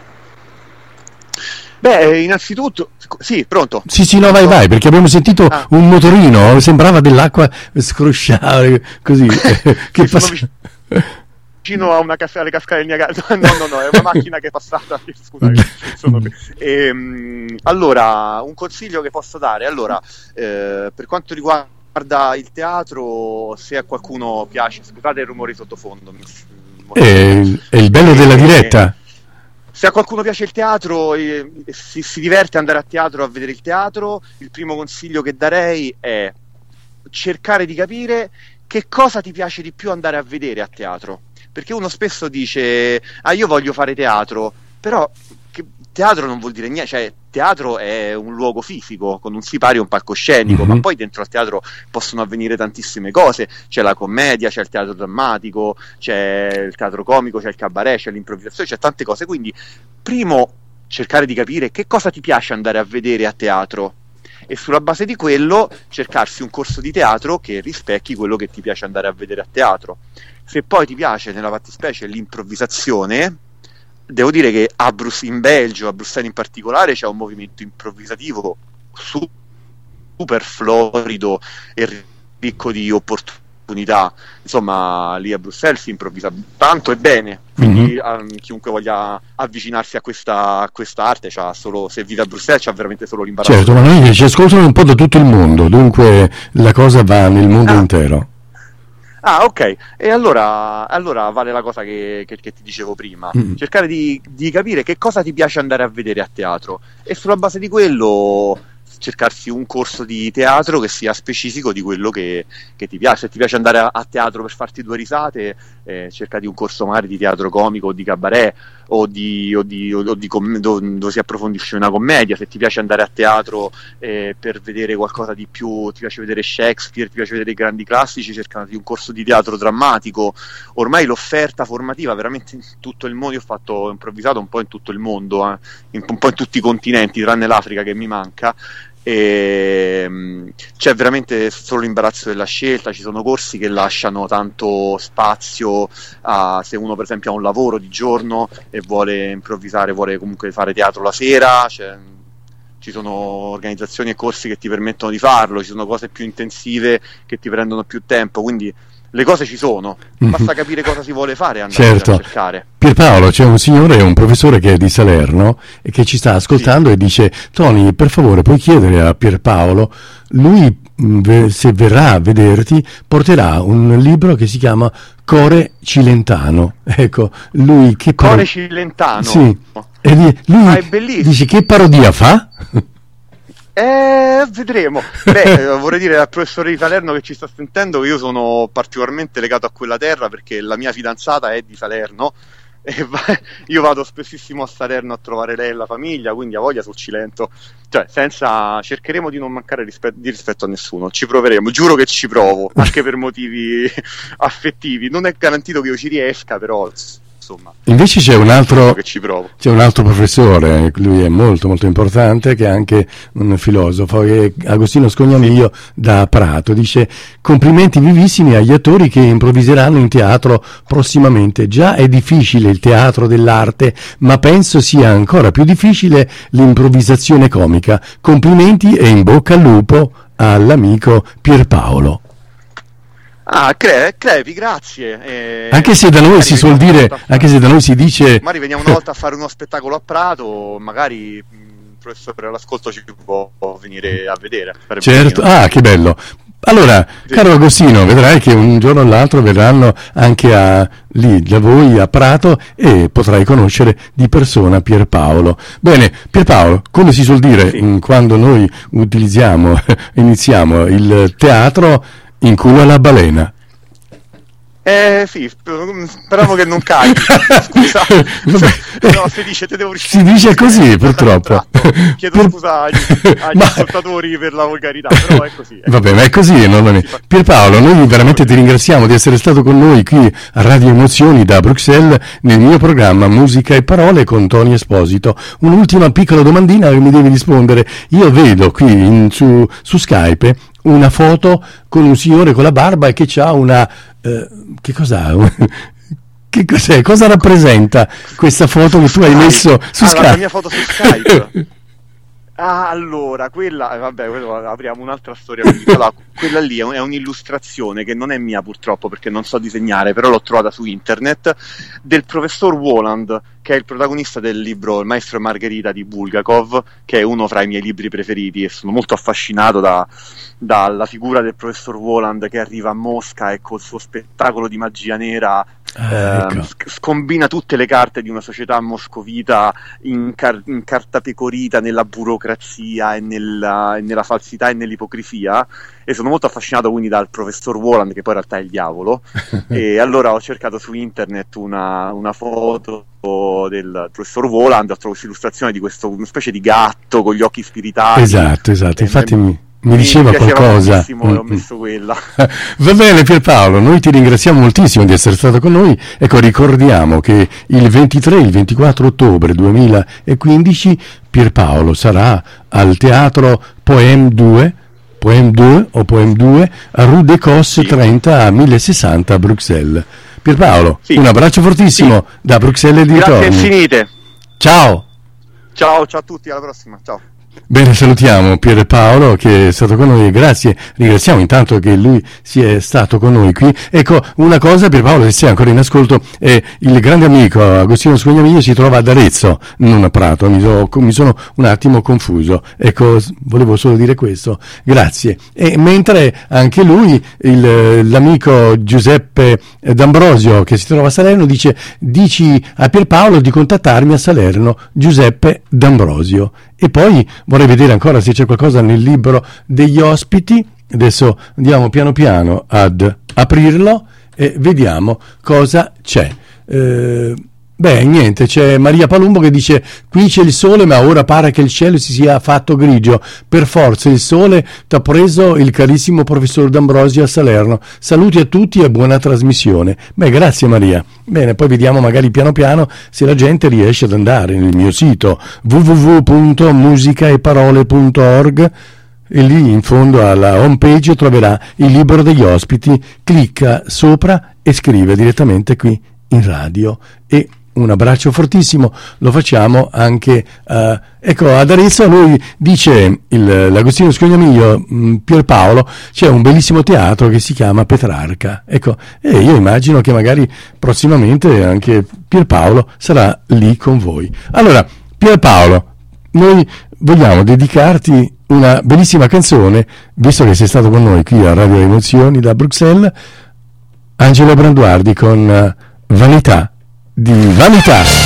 Beh, innanzitutto, sì, pronto? Sì, sì, no, vai, vai, perché abbiamo sentito ah. un motorino, sembrava dell'acqua scrosciare, così. che pass- vicino, vicino a una cass- alle cascate del Niagara. No, no, no, è una macchina che è passata. Scusate, sono ehm, allora, un consiglio che posso dare, allora, eh, per quanto riguarda il teatro, se a qualcuno piace, scusate il rumore sottofondo. È, è il bello della diretta. Se a qualcuno piace il teatro e eh, si, si diverte ad andare a teatro, a vedere il teatro, il primo consiglio che darei è cercare di capire che cosa ti piace di più andare a vedere a teatro, perché uno spesso dice ah io voglio fare teatro, però che teatro non vuol dire niente, cioè teatro è un luogo fisico con un sipario e un palcoscenico, mm-hmm. ma poi dentro al teatro possono avvenire tantissime cose, c'è la commedia, c'è il teatro drammatico, c'è il teatro comico, c'è il cabaret, c'è l'improvvisazione, c'è tante cose, quindi primo cercare di capire che cosa ti piace andare a vedere a teatro e sulla base di quello cercarsi un corso di teatro che rispecchi quello che ti piace andare a vedere a teatro. Se poi ti piace nella fattispecie l'improvvisazione, devo dire che a Brus- in Belgio, a Bruxelles in particolare, c'è un movimento improvvisativo super florido e ricco di opportunità. Insomma, lì a Bruxelles si improvvisa tanto e bene, quindi mm-hmm. um, chiunque voglia avvicinarsi a questa, a questa arte, c'ha solo, se vive a Bruxelles c'ha veramente solo l'imbarazzo. Certo, ma noi ci ascoltano un po' da tutto il mondo, dunque la cosa va nel mondo ah. intero. Ah, ok, e allora, allora vale la cosa che, che, che ti dicevo prima, mm. cercare di, di capire che cosa ti piace andare a vedere a teatro e sulla base di quello cercarsi un corso di teatro che sia specifico di quello che, che ti piace. Se ti piace andare a, a teatro per farti due risate, eh, cercati un corso magari di teatro comico o di cabaret o di, o di, o di com- dove, dove si approfondisce una commedia. Se ti piace andare a teatro eh, per vedere qualcosa di più, ti piace vedere Shakespeare, ti piace vedere i grandi classici, cercati un corso di teatro drammatico. Ormai l'offerta formativa veramente in tutto il mondo, io ho fatto improvvisato un po' in tutto il mondo, eh, in, un po' in tutti i continenti, tranne l'Africa che mi manca. E mh, c'è veramente solo l'imbarazzo della scelta. Ci sono corsi che lasciano tanto spazio a, se uno per esempio ha un lavoro di giorno e vuole improvvisare, vuole comunque fare teatro la sera, cioè, ci sono organizzazioni e corsi che ti permettono di farlo, ci sono cose più intensive che ti prendono più tempo, quindi le cose ci sono, basta capire cosa si vuole fare e andare certo. a cercare. Pierpaolo, c'è un signore, un professore che è di Salerno e che ci sta ascoltando sì. e dice: Tony, per favore puoi chiedere a Pierpaolo, lui se verrà a vederti porterà un libro che si chiama Core Cilentano. Ecco, lui che Core paro- Cilentano? Sì, e lui ah, è bellissimo. Dice: che parodia fa? Eh, vedremo. Beh, vorrei dire al professore di Salerno che ci sta sentendo che io sono particolarmente legato a quella terra perché la mia fidanzata è di Salerno e va- io vado spessissimo a Salerno a trovare lei e la famiglia, quindi a voglia sul Cilento, cioè senza, cercheremo di non mancare rispe- di rispetto a nessuno, ci proveremo, giuro che ci provo, anche per motivi affettivi, non è garantito che io ci riesca, però insomma. Invece c'è un altro che ci provo. C'è un altro professore, lui è molto molto importante, che è anche un filosofo, che è Agostino Scognamiglio da Prato. Dice: complimenti vivissimi agli attori che improvviseranno in teatro prossimamente. Già è difficile il teatro dell'arte, ma penso sia ancora più difficile l'improvvisazione comica. Complimenti e in bocca al lupo all'amico Pierpaolo. Ah, cre- crepi, grazie. Eh, anche se da noi si suol dire, anche se da noi si dice, magari veniamo una volta a fare uno spettacolo a Prato, magari il professore all'ascolto ci può venire a vedere. Certo, ah, che bello. Allora, sì. Caro Agostino, vedrai che un giorno o l'altro verranno anche a, lì da voi a Prato e potrai conoscere di persona Pierpaolo. Bene, Pierpaolo, come si suol dire sì. quando noi utilizziamo, iniziamo il teatro, in culo alla balena. Eh sì, speriamo che non caghi. Scusa, no, si dice, te devo si dice così purtroppo. Chiedo per... scusa agli, agli ma... ascoltatori per la volgarità, però è così. È Vabbè, così. Ma è così normalmente. Pierpaolo, noi veramente ti ringraziamo di essere stato con noi qui a Radio Emozioni da Bruxelles nel mio programma Musica e Parole con Tony Esposito. Un'ultima piccola domandina che mi devi rispondere. Io vedo qui in, su, su Skype una foto con un signore con la barba e che c'ha una eh, che cos'ha? Che cos'è? Cosa rappresenta questa foto che tu hai messo su ah, Skype? La mia foto su Skype. Ah, allora, quella, vabbè, apriamo un'altra storia. Allora, quella lì è, un, è un'illustrazione che non è mia purtroppo perché non so disegnare, però l'ho trovata su internet, del professor Woland, che è il protagonista del libro Il maestro e Margherita di Bulgakov, che è uno fra i miei libri preferiti e sono molto affascinato da, dalla figura del professor Woland che arriva a Mosca e col suo spettacolo di magia nera Ah, ecco. eh, scombina tutte le carte di una società moscovita incar- incartapecorita nella burocrazia e nella, e nella falsità e nell'ipocrisia, e sono molto affascinato quindi dal professor Woland, che poi in realtà è il diavolo. E allora ho cercato su internet una, una foto del professor Woland, ho trovato questa illustrazione di questo, una specie di gatto con gli occhi spiritati. Esatto, esatto, infatti mi... Mi diceva mi qualcosa. Mm-hmm. Ho messo quella. Va bene Pierpaolo, noi ti ringraziamo moltissimo di essere stato con noi. Ecco, ricordiamo che il ventitré e il ventiquattro ottobre duemilaquindici Pierpaolo sarà al teatro Poème due, Poème due o Poème due a Rue des Cosses sì. trenta a mille sessanta a Bruxelles. Pierpaolo, sì. un abbraccio fortissimo sì. da Bruxelles e dintorni. Grazie infinite. Ciao. Ciao, ciao a tutti, alla prossima. Ciao. Bene, salutiamo Pierpaolo che è stato con noi, grazie, ringraziamo intanto che lui sia stato con noi qui. Ecco, una cosa Pierpaolo, se sei ancora in ascolto, è il grande amico Agostino Scognamiglio si trova ad Arezzo, non a Prato, mi, so, mi sono un attimo confuso, ecco, volevo solo dire questo, grazie. E mentre anche lui, il, l'amico Giuseppe D'Ambrosio che si trova a Salerno dice: dici a Pierpaolo di contattarmi a Salerno, Giuseppe D'Ambrosio. E poi vorrei vedere ancora se c'è qualcosa nel libro degli ospiti. Adesso andiamo piano piano ad aprirlo e vediamo cosa c'è. Eh, beh, niente, c'è Maria Palumbo che dice: qui c'è il sole, ma ora pare che il cielo si sia fatto grigio. Per forza il sole t'ha preso il carissimo professor D'Ambrosio a Salerno. Saluti a tutti e buona trasmissione. Beh, grazie Maria. Bene, poi vediamo magari piano piano se la gente riesce ad andare nel mio sito w w w punto musicaeparole punto org. E lì in fondo alla home page troverà il libro degli ospiti, clicca sopra e scrive direttamente qui in radio. E un abbraccio fortissimo lo facciamo anche uh, ecco ad Arezzo. Lui dice, il, l'Agostino Scognamiglio, mh, Pierpaolo, c'è un bellissimo teatro che si chiama Petrarca, ecco, e io immagino che magari prossimamente anche Pierpaolo sarà lì con voi. Allora Pierpaolo, noi vogliamo dedicarti una bellissima canzone, visto che sei stato con noi qui a Radio Emozioni da Bruxelles. Angelo Branduardi con uh, Vanità di Vanità.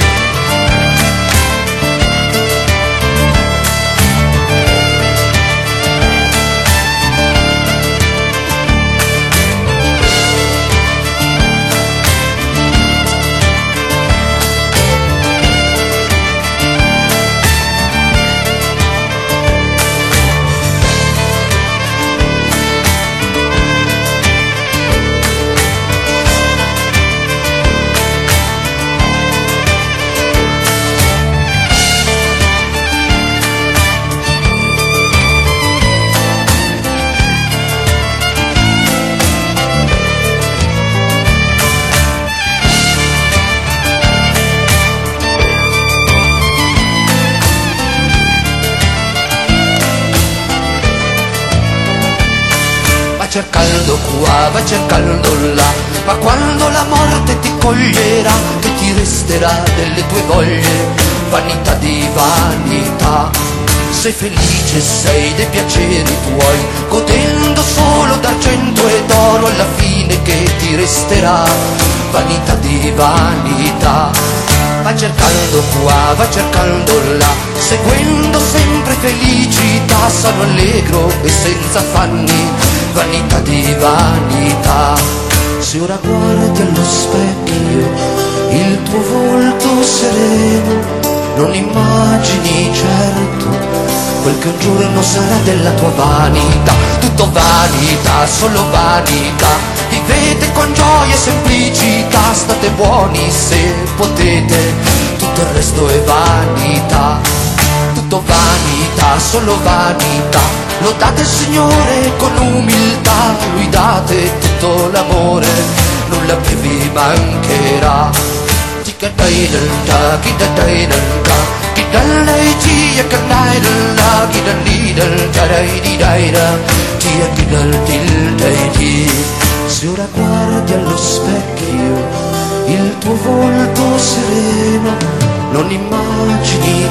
Cercando qua, va cercando là, ma quando la morte ti coglierà, che ti resterà delle tue voglie, vanità di vanità. Sei felice, sei dei piaceri tuoi, godendo solo d'argento e d'oro, alla fine che ti resterà, vanità di vanità. Va cercando qua, va cercando là, seguendo sempre felicità, sano allegro e senza affanni, vanità di vanità. Se ora guardi allo specchio il tuo volto sereno, non immagini certo quel che un giorno sarà della tua vanità. Tutto vanità, solo vanità, vivete con gioia e semplicità, state buoni se potete, tutto il resto è vanità. Tutto vanità, solo vanità, lodate il Signore con umiltà, lui date tutto l'amore, nulla più vi mancherà. Tica dai dal da, chi da dai dal da, chi dal dai ti e che dai dal da, chi dal di dal da dai di dai da, ti e chi dal dil dai di. Se ora guardi allo specchio il tuo volto sereno, non immagini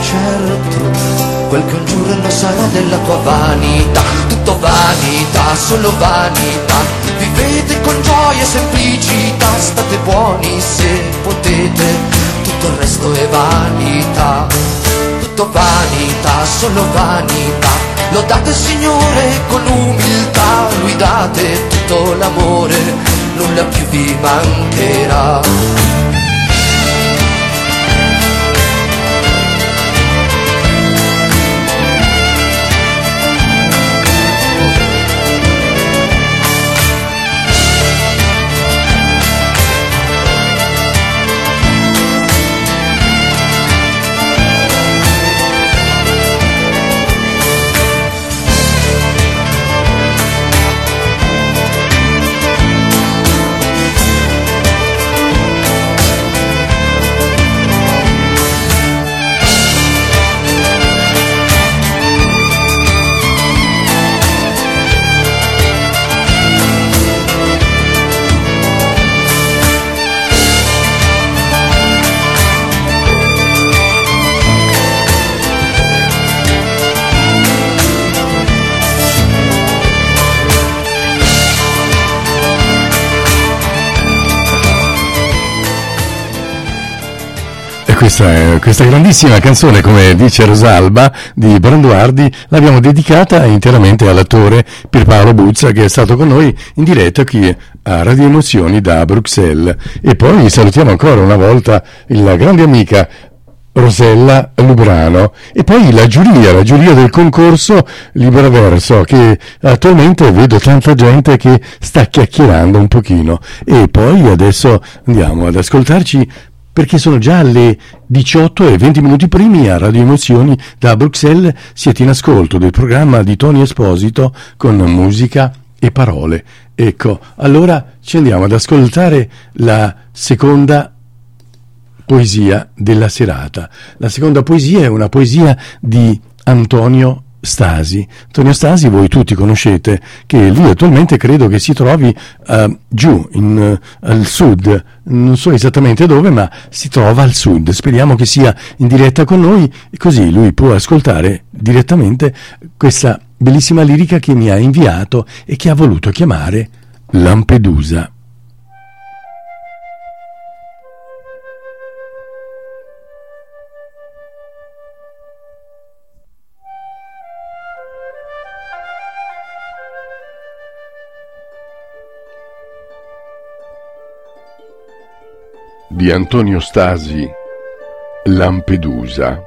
certo quel che un giorno sarà della tua vanità. Tutto vanità, solo vanità, vivete con gioia e semplicità, state buoni se potete, tutto il resto è vanità. Tutto vanità, solo vanità, lodate il Signore con umiltà, lui date tutto l'amore, nulla più vi mancherà. questa, questa grandissima canzone, come dice Rosalba di Branduardi, l'abbiamo dedicata interamente all'attore Pierpaolo Buzza, che è stato con noi in diretta qui a Radio Emozioni da Bruxelles. E poi salutiamo ancora una volta la grande amica Rosella Lubrano e poi la giuria, la giuria del concorso Libera Verso, che attualmente vedo tanta gente che sta chiacchierando un pochino. E poi adesso andiamo ad ascoltarci, perché sono già le diciotto e venti minuti primi a Radio Emozioni da Bruxelles. Siete in ascolto del programma di Tony Esposito con musica e parole. Ecco, allora ci andiamo ad ascoltare la seconda poesia della serata. La seconda poesia è una poesia di Antonio Stasi. Antonio Stasi voi tutti conoscete, che lui attualmente credo che si trovi uh, giù in, uh, al sud, non so esattamente dove, ma si trova al sud. Speriamo che sia in diretta con noi, e così lui può ascoltare direttamente questa bellissima lirica che mi ha inviato e che ha voluto chiamare Lampedusa. Di Antonio Stasi, Lampedusa.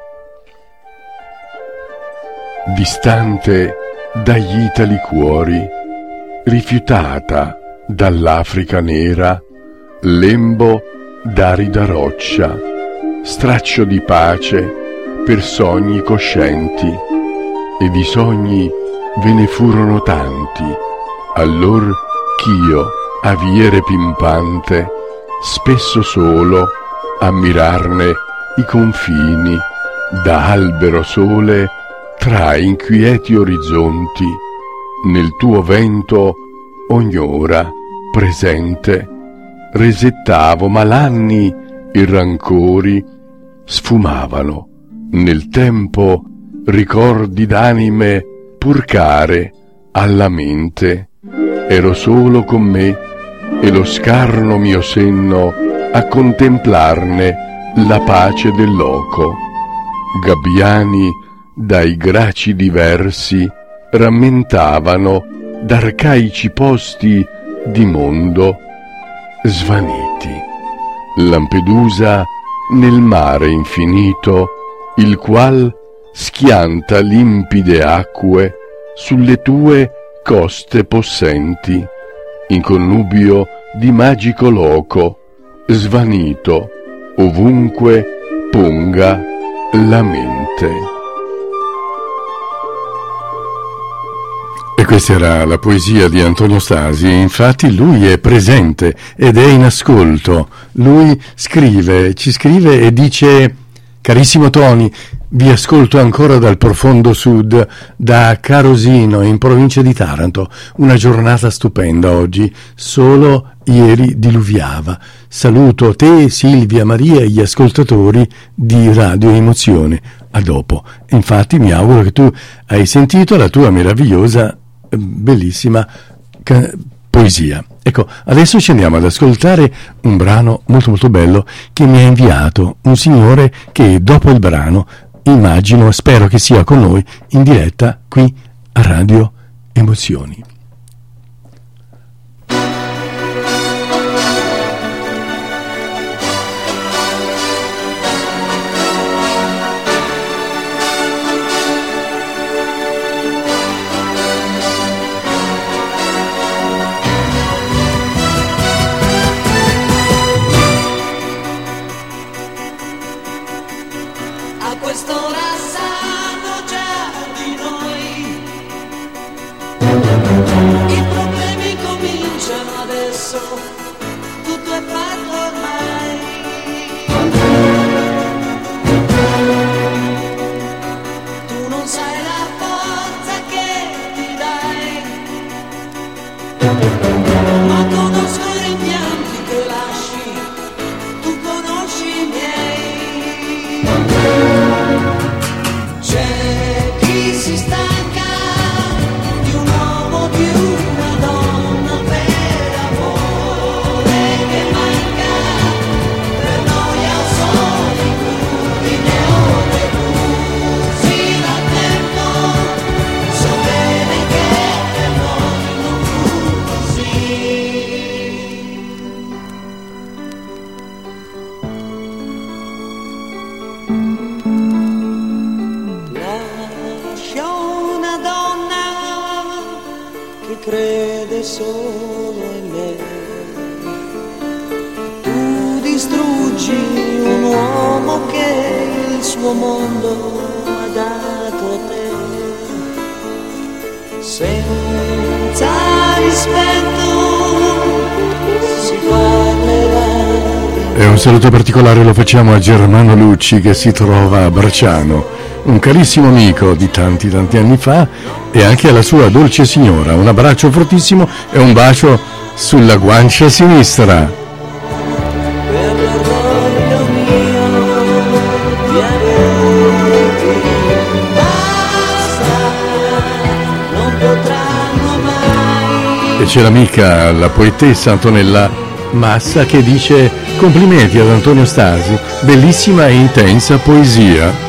Distante dagli Itali cuori, rifiutata dall'Africa nera, lembo d'arida roccia, straccio di pace per sogni coscienti, e di sogni ve ne furono tanti, allor ch'io, aviere pimpante, spesso solo a mirarne i confini, da albero sole tra inquieti orizzonti, nel tuo vento ogni ora presente resettavo, malanni e rancori sfumavano nel tempo, ricordi d'anime pur care alla mente. Ero solo con me e lo scarno mio senno a contemplarne la pace del loco. Gabbiani dai graci diversi rammentavano d'arcaici posti di mondo svaniti. Lampedusa nel mare infinito, il qual schianta limpide acque sulle tue coste possenti, in connubio di magico loco, svanito ovunque ponga la mente. E questa era la poesia di Antonio Stasi. Infatti lui è presente ed è in ascolto. Lui scrive, ci scrive e dice: carissimo Tony, vi ascolto ancora dal profondo sud, da Carosino, in provincia di Taranto. Una giornata stupenda oggi, solo ieri diluviava. Saluto te, Silvia, Maria e gli ascoltatori di Radio Emozione. A dopo. Infatti mi auguro che tu hai sentito la tua meravigliosa, bellissima ca- poesia. Ecco, adesso ci andiamo ad ascoltare un brano molto molto bello che mi ha inviato un signore che dopo il brano, immagino, spero che sia con noi in diretta qui a Radio Emozioni. C'è chi si stanca di un uomo crede solo in me. Tu distruggi un uomo che il suo mondo ha dato a te. Senza rispetto si parlerà. E un saluto particolare lo facciamo a Germano Lucci, che si trova a Bracciano, un carissimo amico di tanti tanti anni fa, e anche alla sua dolce signora. Un abbraccio fortissimo e un bacio sulla guancia sinistra. Per l'orgoglio mio di averti, basta, non potranno mai. E c'è l'amica, la poetessa Antonella Massa, che dice: complimenti ad Antonio Stasi, bellissima e intensa poesia.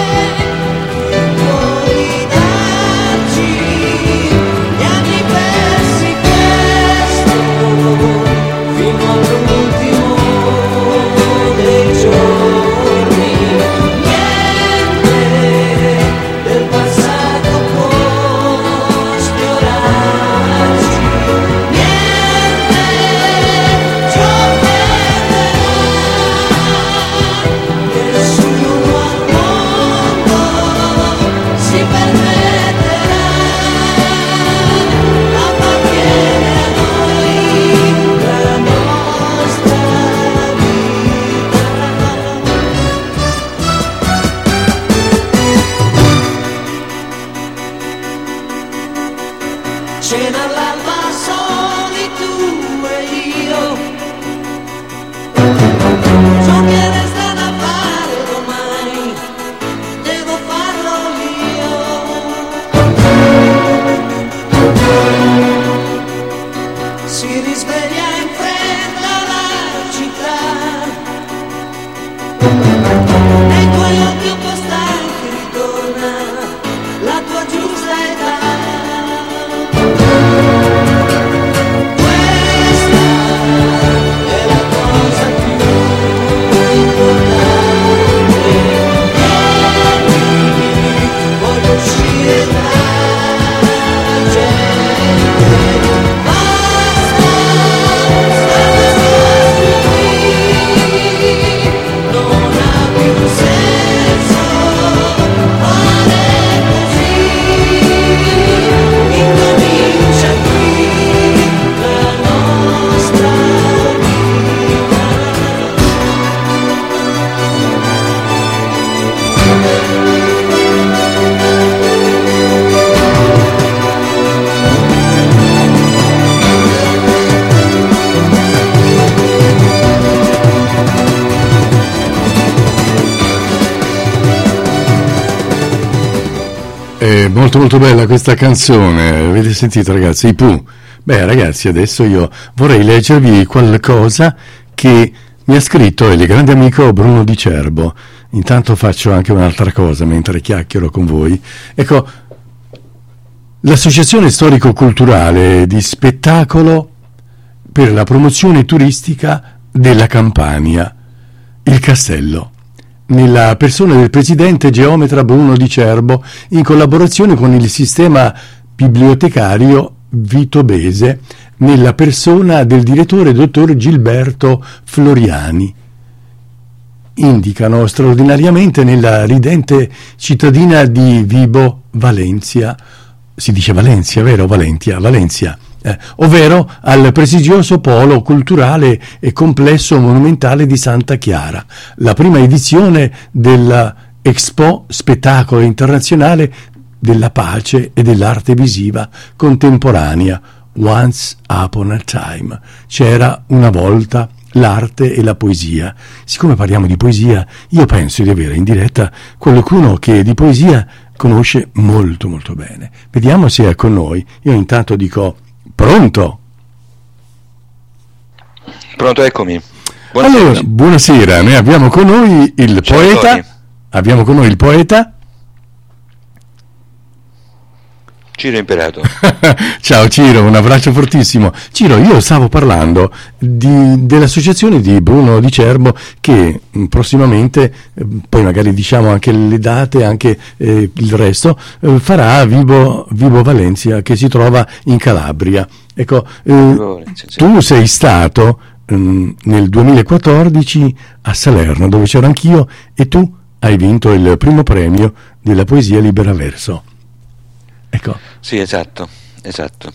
Cena all'alba soli tu e io, ciò che resta da fare domani devo farlo io. Si risveglia in fretta la città e i tuoi occhi un po' stanchi ritorna la tua giusta età. È molto molto bella questa canzone, avete sentito ragazzi? I Pooh. Beh ragazzi, adesso io vorrei leggervi qualcosa che mi ha scritto il grande amico Bruno Di Cerbo. Intanto faccio anche un'altra cosa mentre chiacchiero con voi. Ecco, l'associazione storico-culturale di spettacolo per la promozione turistica della Campania, il Castello, nella persona del presidente geometra Bruno Di Cerbo, in collaborazione con il sistema bibliotecario Vito Bese, nella persona del direttore dottor Gilberto Floriani. Indicano straordinariamente nella ridente cittadina di Vibo Valencia, si dice Valencia, vero? Valentia, Valencia, eh, ovvero al prestigioso polo culturale e complesso monumentale di Santa Chiara, la prima edizione della Expo Spettacolo Internazionale della Pace e dell'Arte Visiva Contemporanea, Once Upon a Time. C'era una volta l'arte e la poesia. Siccome parliamo di poesia, io penso di avere in diretta qualcuno che di poesia conosce molto molto bene. Vediamo se è con noi. Io intanto dico pronto? Pronto, eccomi. Buonasera. Allora, buonasera, noi abbiamo con noi il Ciao, poeta. Tony. Abbiamo con noi il poeta. Ci Ciro Imperato. Ciao Ciro, un abbraccio fortissimo. Ciro, io stavo parlando di, dell'associazione di Bruno Di Cerbo che mh, prossimamente, eh, poi magari diciamo anche le date, anche eh, il resto, eh, farà Vibo, Vibo Valencia, che si trova in Calabria. Ecco, eh, tu sei stato mh, nel duemilaquattordici a Salerno, dove c'ero anch'io, e tu hai vinto il primo premio della poesia Libera Verso. Ecco. Sì, esatto, esatto.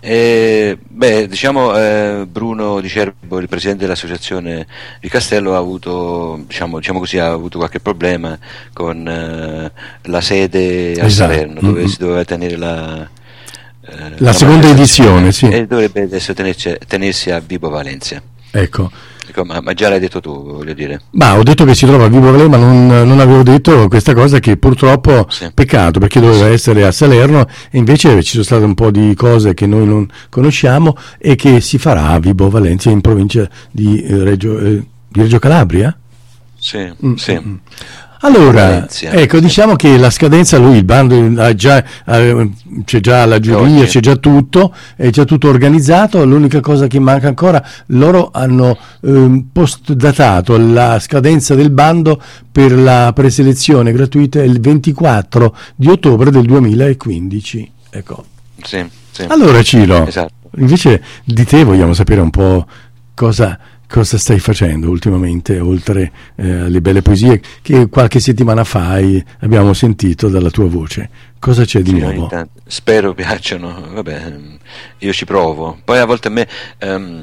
Eh, beh, diciamo eh, Bruno Di Cerbo, il presidente dell'associazione di Castello, ha avuto, diciamo, diciamo così, ha avuto qualche problema con eh, la sede a esatto. Salerno, dove mm-hmm. si doveva tenere la, eh, la, la seconda edizione, sì. E dovrebbe adesso tenersi, tenersi a Vibo Valencia. Ecco. Ma, ma già l'hai detto tu, voglio dire. Ma ho detto che si trova a Vibo Valencia, ma non, non avevo detto questa cosa, che purtroppo sì. peccato, perché doveva sì. essere a Salerno, e invece ci sono state un po' di cose che noi non conosciamo, e che si farà a Vibo Valencia, in provincia di Reggio, eh, di Reggio Calabria? Sì, mm, sì. Mm. Allora, Valencia, ecco, sì. diciamo che la scadenza, lui, il bando ha già, eh, c'è già la giuria, c'è già tutto, è già tutto organizzato. L'unica cosa che manca ancora, loro hanno eh, post-datato la scadenza del bando per la preselezione gratuita il ventiquattro di ottobre del duemilaquindici. Ecco. Sì, sì. Allora Ciro, esatto. invece di te vogliamo sapere un po' cosa... Cosa stai facendo ultimamente, oltre eh, alle belle poesie che qualche settimana fa hai, abbiamo sentito dalla tua voce? Cosa c'è di sì, nuovo? Intanto, spero piacciono, vabbè, io ci provo. Poi a volte a me, um,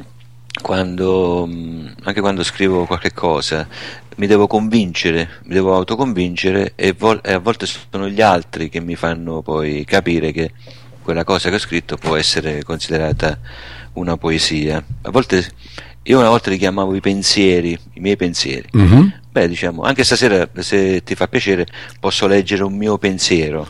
quando, anche quando scrivo qualche cosa, mi devo convincere, mi devo autoconvincere, e, vol- e a volte sono gli altri che mi fanno poi capire che quella cosa che ho scritto può essere considerata una poesia. A volte... Io una volta li chiamavo i pensieri, i miei pensieri. Mm-hmm. Beh, diciamo, anche stasera, se ti fa piacere, posso leggere un mio pensiero,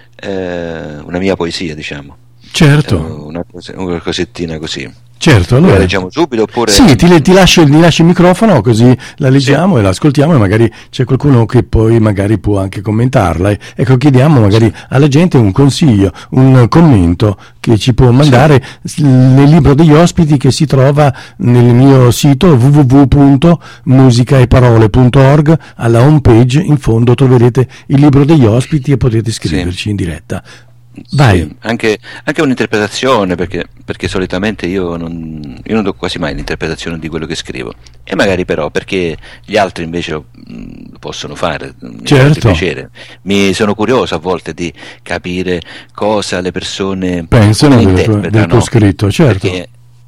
eh, una mia poesia, diciamo. Certo. Eh, una, cos- una cosettina così. Certo, allora. La leggiamo subito oppure... Sì, ti, ti, lascio, ti lascio il microfono, così la leggiamo sì. e la ascoltiamo, e magari c'è qualcuno che poi magari può anche commentarla. E, ecco, chiediamo magari sì. alla gente un consiglio, un commento che ci può mandare sì. nel libro degli ospiti, che si trova nel mio sito w w w punto musicaeparole punto org. Alla home page in fondo troverete il libro degli ospiti e potete scriverci sì. in diretta. Vai. Sì, anche, anche un'interpretazione, perché, perché solitamente io non, io non do quasi mai l'interpretazione di quello che scrivo, e magari però perché gli altri invece lo, lo possono fare, mi certo. fa piacere. Mi sono curioso a volte di capire cosa le persone pensano del tuo, del tuo scritto, certo. Perché,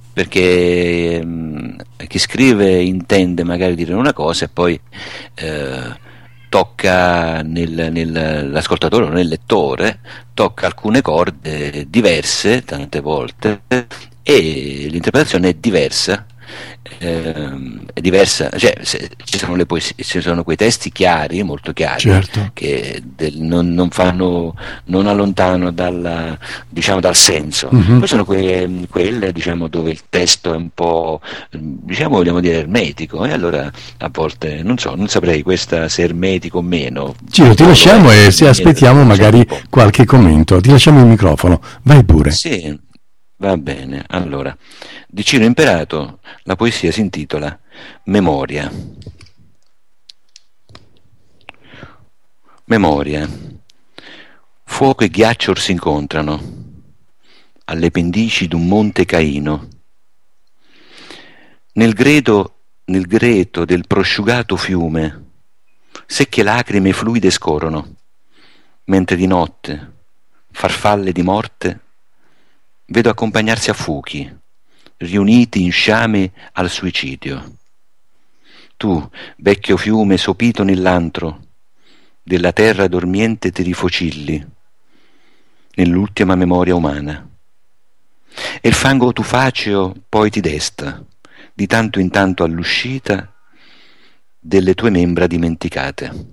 perché mh, chi scrive intende magari dire una cosa e poi eh, tocca nel, nel, l'ascoltatore o nel lettore, tocca alcune corde diverse tante volte, e l'interpretazione è diversa. Eh, è diversa, cioè se, ci sono le poesie, ci sono quei testi chiari, molto chiari, certo. che del, non, non fanno, non allontanano dal, diciamo, dal senso. Mm-hmm. Poi sono que, quelle, diciamo, dove il testo è un po', diciamo, vogliamo dire ermetico, e allora a volte non so, non saprei questa se ermetico o meno. Ciro, ti lasciamo, e se aspettiamo magari qualche commento, ti lasciamo il microfono, vai pure. Sì. Va bene, allora, di Ciro Imperato la poesia si intitola Memoria. Memoria. Fuoco e ghiaccio si incontrano alle pendici d'un monte Caino. Nel gredo, nel greto del prosciugato fiume secche lacrime fluide scorrono, mentre di notte, farfalle di morte, vedo accompagnarsi a fuchi, riuniti in sciame al suicidio. Tu, vecchio fiume sopito nell'antro, della terra dormiente ti rifocilli, nell'ultima memoria umana. E il fango tufaceo poi ti desta, di tanto in tanto all'uscita delle tue membra dimenticate.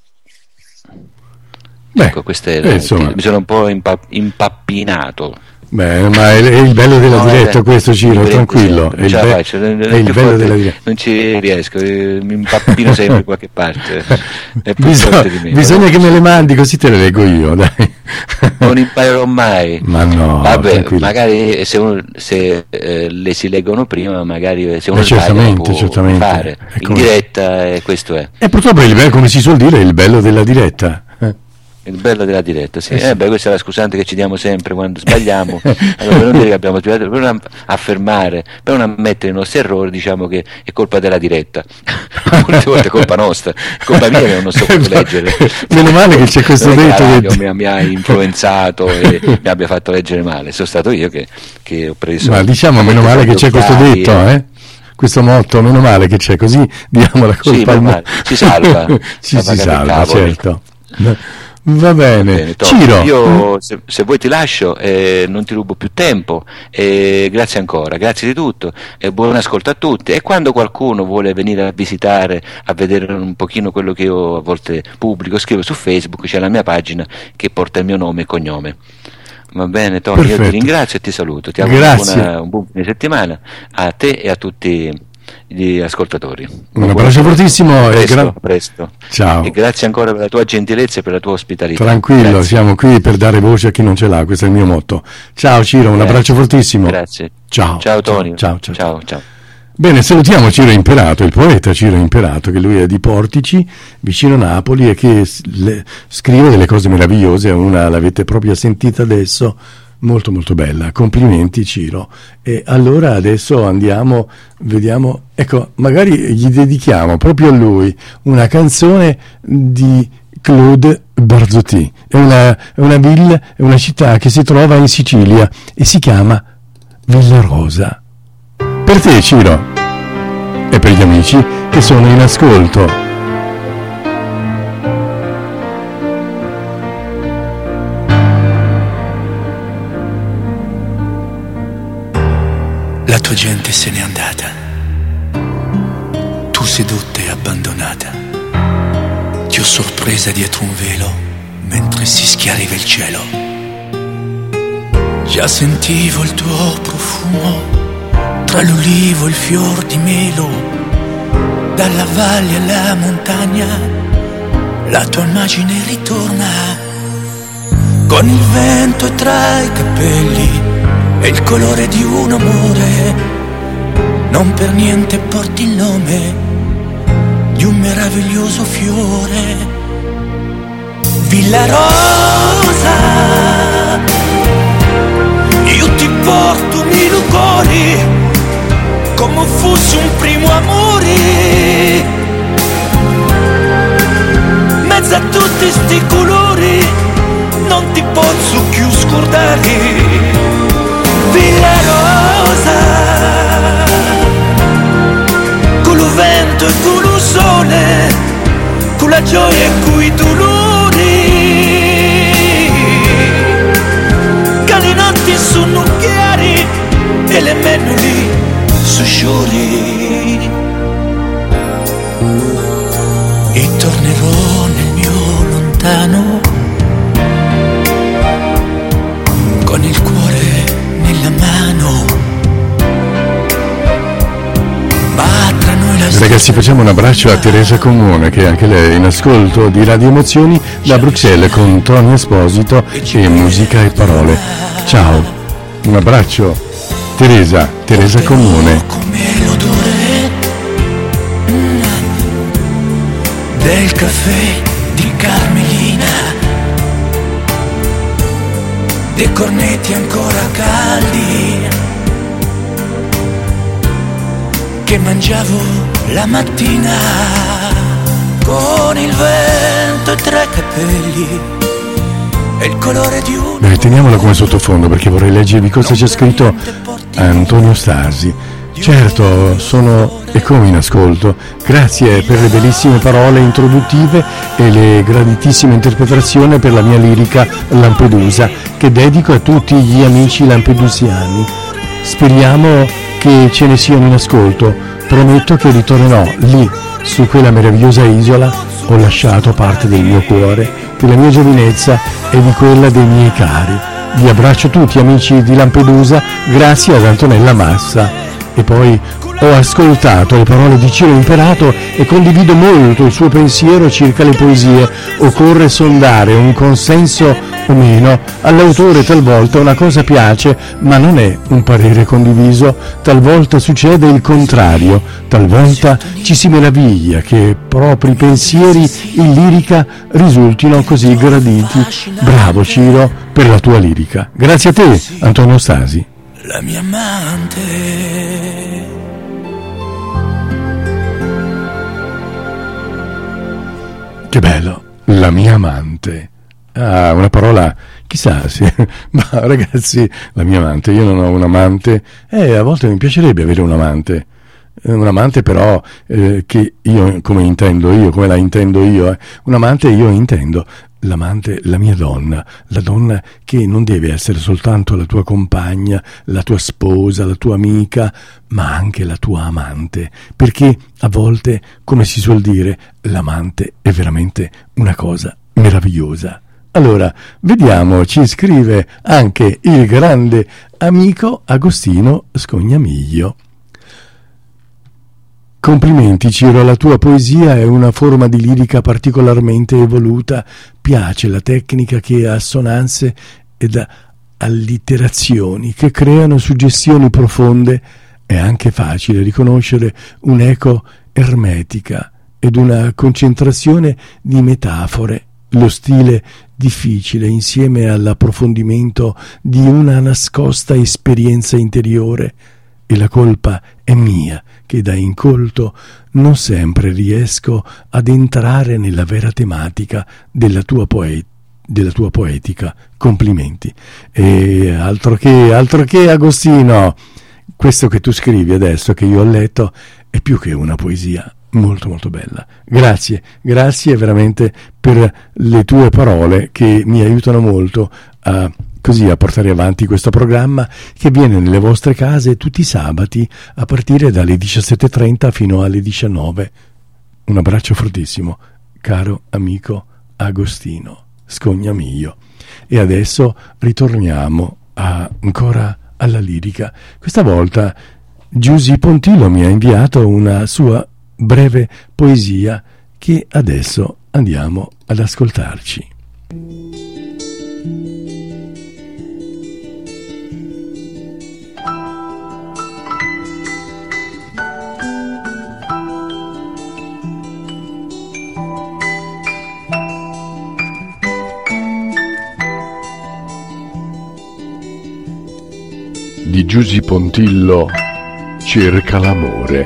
Beh, ecco, queste eh, insomma, mi sono un po' impa- impappinato. Beh, ma è, è il bello della No, diretta eh, questo, Ciro, tranquillo. sempre, È il, ce la be- faccio, non- è il più bello forte della diretta. non ci riesco, eh, mi impappino sempre in qualche parte. È più Bisogna, forte di me. bisogna che me le mandi così te le leggo io, dai. Non imparerò mai. Ma no, Vabbè, tranquillo. magari se, uno, se eh, le si leggono prima, magari se uno Eh, sbaglia certamente, può certamente. fare. È In come- diretta e questo è. E purtroppo, è il bello, come si suol dire, è il bello della diretta. Eh. Il bello della diretta, sì. Eh sì. Eh beh, questa è la scusante che ci diamo sempre quando sbagliamo. Allora, per non dire che abbiamo sbagliato, per non affermare, per non ammettere i nostri errori, diciamo che è colpa della diretta. Molte volte è colpa nostra, è colpa mia che non so come leggere. Meno male che c'è questo Non è che detto la radio che... mi, mi ha influenzato e mi abbia fatto leggere male. Sono stato io che, che ho preso. Ma diciamo, meno male che c'è questo occhiali, detto, eh? Questo motto, meno male che c'è, così diamo la colpa Sì, al meno mo- male. Si salva. Ci Ma si magari salva, cavoli. certo. Va bene. Bene, Tony, Ciro, io se, se vuoi ti lascio, eh, non ti rubo più tempo, eh, grazie ancora, grazie di tutto e buon ascolto a tutti. E quando qualcuno vuole venire a visitare, a vedere un pochino quello che io a volte pubblico, scrivo su Facebook, c'è la mia pagina che porta il mio nome e cognome. Va bene, Tony, io Perfetto. ti ringrazio e ti saluto, ti auguro Grazie. una- un buon fine settimana a te e a tutti gli ascoltatori. un abbraccio fortissimo e Presto, gra- a presto. ciao. E grazie ancora per la tua gentilezza e per la tua ospitalità. Tranquillo, Grazie. siamo qui per dare voce a chi non ce l'ha, questo è il mio motto. Ciao Ciro, un Grazie. abbraccio fortissimo. Grazie. Ciao. Ciao Tony. Ciao, ciao, ciao. ciao. ciao. Bene, salutiamo Ciro Imperato, il poeta Ciro Imperato, che lui è di Portici, vicino Napoli, e che s- le- scrive delle cose meravigliose. Una l'avete proprio sentita adesso, molto molto bella. Complimenti Ciro. E allora adesso andiamo, vediamo, ecco, magari gli dedichiamo proprio a lui una canzone di Claude Barzotti. È una, è una villa, è una città che si trova in Sicilia e si chiama Villa Rosa. Per te Ciro e per gli amici che sono in ascolto. La tua gente se n'è andata, tu sedotta e abbandonata. Ti ho sorpresa dietro un velo mentre si schiariva il cielo. Già sentivo il tuo profumo tra l'ulivo e il fior di melo. Dalla valle alla montagna la tua immagine ritorna, con il vento tra i capelli e il colore di un amore. Non per niente porti il nome di un meraviglioso fiore. Villa Rosa, io ti porto mille cuori come fosse un primo amore. Mezzo a tutti sti colori non ti posso più scordare. Villa Rosa, con lo vento e con lo sole, con la gioia e con i dolori, che le notti sono chiari e le menuli su sciori. E tornerò nel mio lontano con il cuore nella mano, ma tra noi la Ragazzi, facciamo un abbraccio a Teresa Comune, che anche lei è in ascolto di Radio Emozioni da Bruxelles con Tony Esposito e musica e parole. Ciao, un abbraccio Teresa, Teresa Comune. come l'odore mm, del caffè di Carmelina, dei cornetti ancora caldi che mangiavo la mattina, con il vento tra i capelli e il colore di un... Beh, teniamolo come sottofondo perché vorrei leggervi cosa c'è scritto Antonio Stasi. Certo, sono e come in ascolto. Grazie per le bellissime parole introduttive e le graditissime interpretazioni per la mia lirica Lampedusa, che dedico a tutti gli amici lampedusiani. Speriamo che ce ne siano in ascolto. Prometto che ritornerò lì, su quella meravigliosa isola. Ho lasciato parte del mio cuore, della mia giovinezza e di quella dei miei cari. Vi abbraccio tutti amici di Lampedusa, grazie ad Antonella Massa. E poi ho ascoltato le parole di Ciro Imperato e condivido molto il suo pensiero circa le poesie. Occorre sondare un consenso o meno. All'autore talvolta una cosa piace, ma non è un parere condiviso. Talvolta succede il contrario. Talvolta ci si meraviglia che propri pensieri in lirica risultino così graditi. Bravo Ciro per la tua lirica. Grazie a te, Antonio Stasi. La mia amante. Che bello, la mia amante. Ah, una parola, chissà, sì. Ma ragazzi, la mia amante, io non ho un amante, eh, a volte mi piacerebbe avere un amante. Un amante però eh, che io, come intendo io, come la intendo io, eh. Un amante io intendo l'amante, la mia donna, la donna che non deve essere soltanto la tua compagna, la tua sposa, la tua amica, ma anche la tua amante, perché a volte, come si suol dire, l'amante è veramente una cosa meravigliosa. Allora, vediamo, ci scrive anche il grande amico Agostino Scognamiglio. Complimenti Ciro, la tua poesia è una forma di lirica particolarmente evoluta, piace la tecnica che ha assonanze ed allitterazioni che creano suggestioni profonde, è anche facile riconoscere un'eco ermetica ed una concentrazione di metafore, lo stile difficile insieme all'approfondimento di una nascosta esperienza interiore. E la colpa è mia, che da incolto non sempre riesco ad entrare nella vera tematica della tua, poe- della tua poetica. Complimenti. E altro che, altro che Agostino, questo che tu scrivi adesso, che io ho letto, è più che una poesia, molto molto bella. Grazie, grazie veramente per le tue parole che mi aiutano molto a così a portare avanti questo programma che viene nelle vostre case tutti i sabati a partire dalle diciassette e trenta fino alle diciannove. Un abbraccio fortissimo, caro amico Agostino Scognamiglio. E adesso ritorniamo a, ancora alla lirica. Questa volta Giusy Pontillo mi ha inviato una sua breve poesia che adesso andiamo ad ascoltarci. Di Giusy Pontillo, cerca l'amore.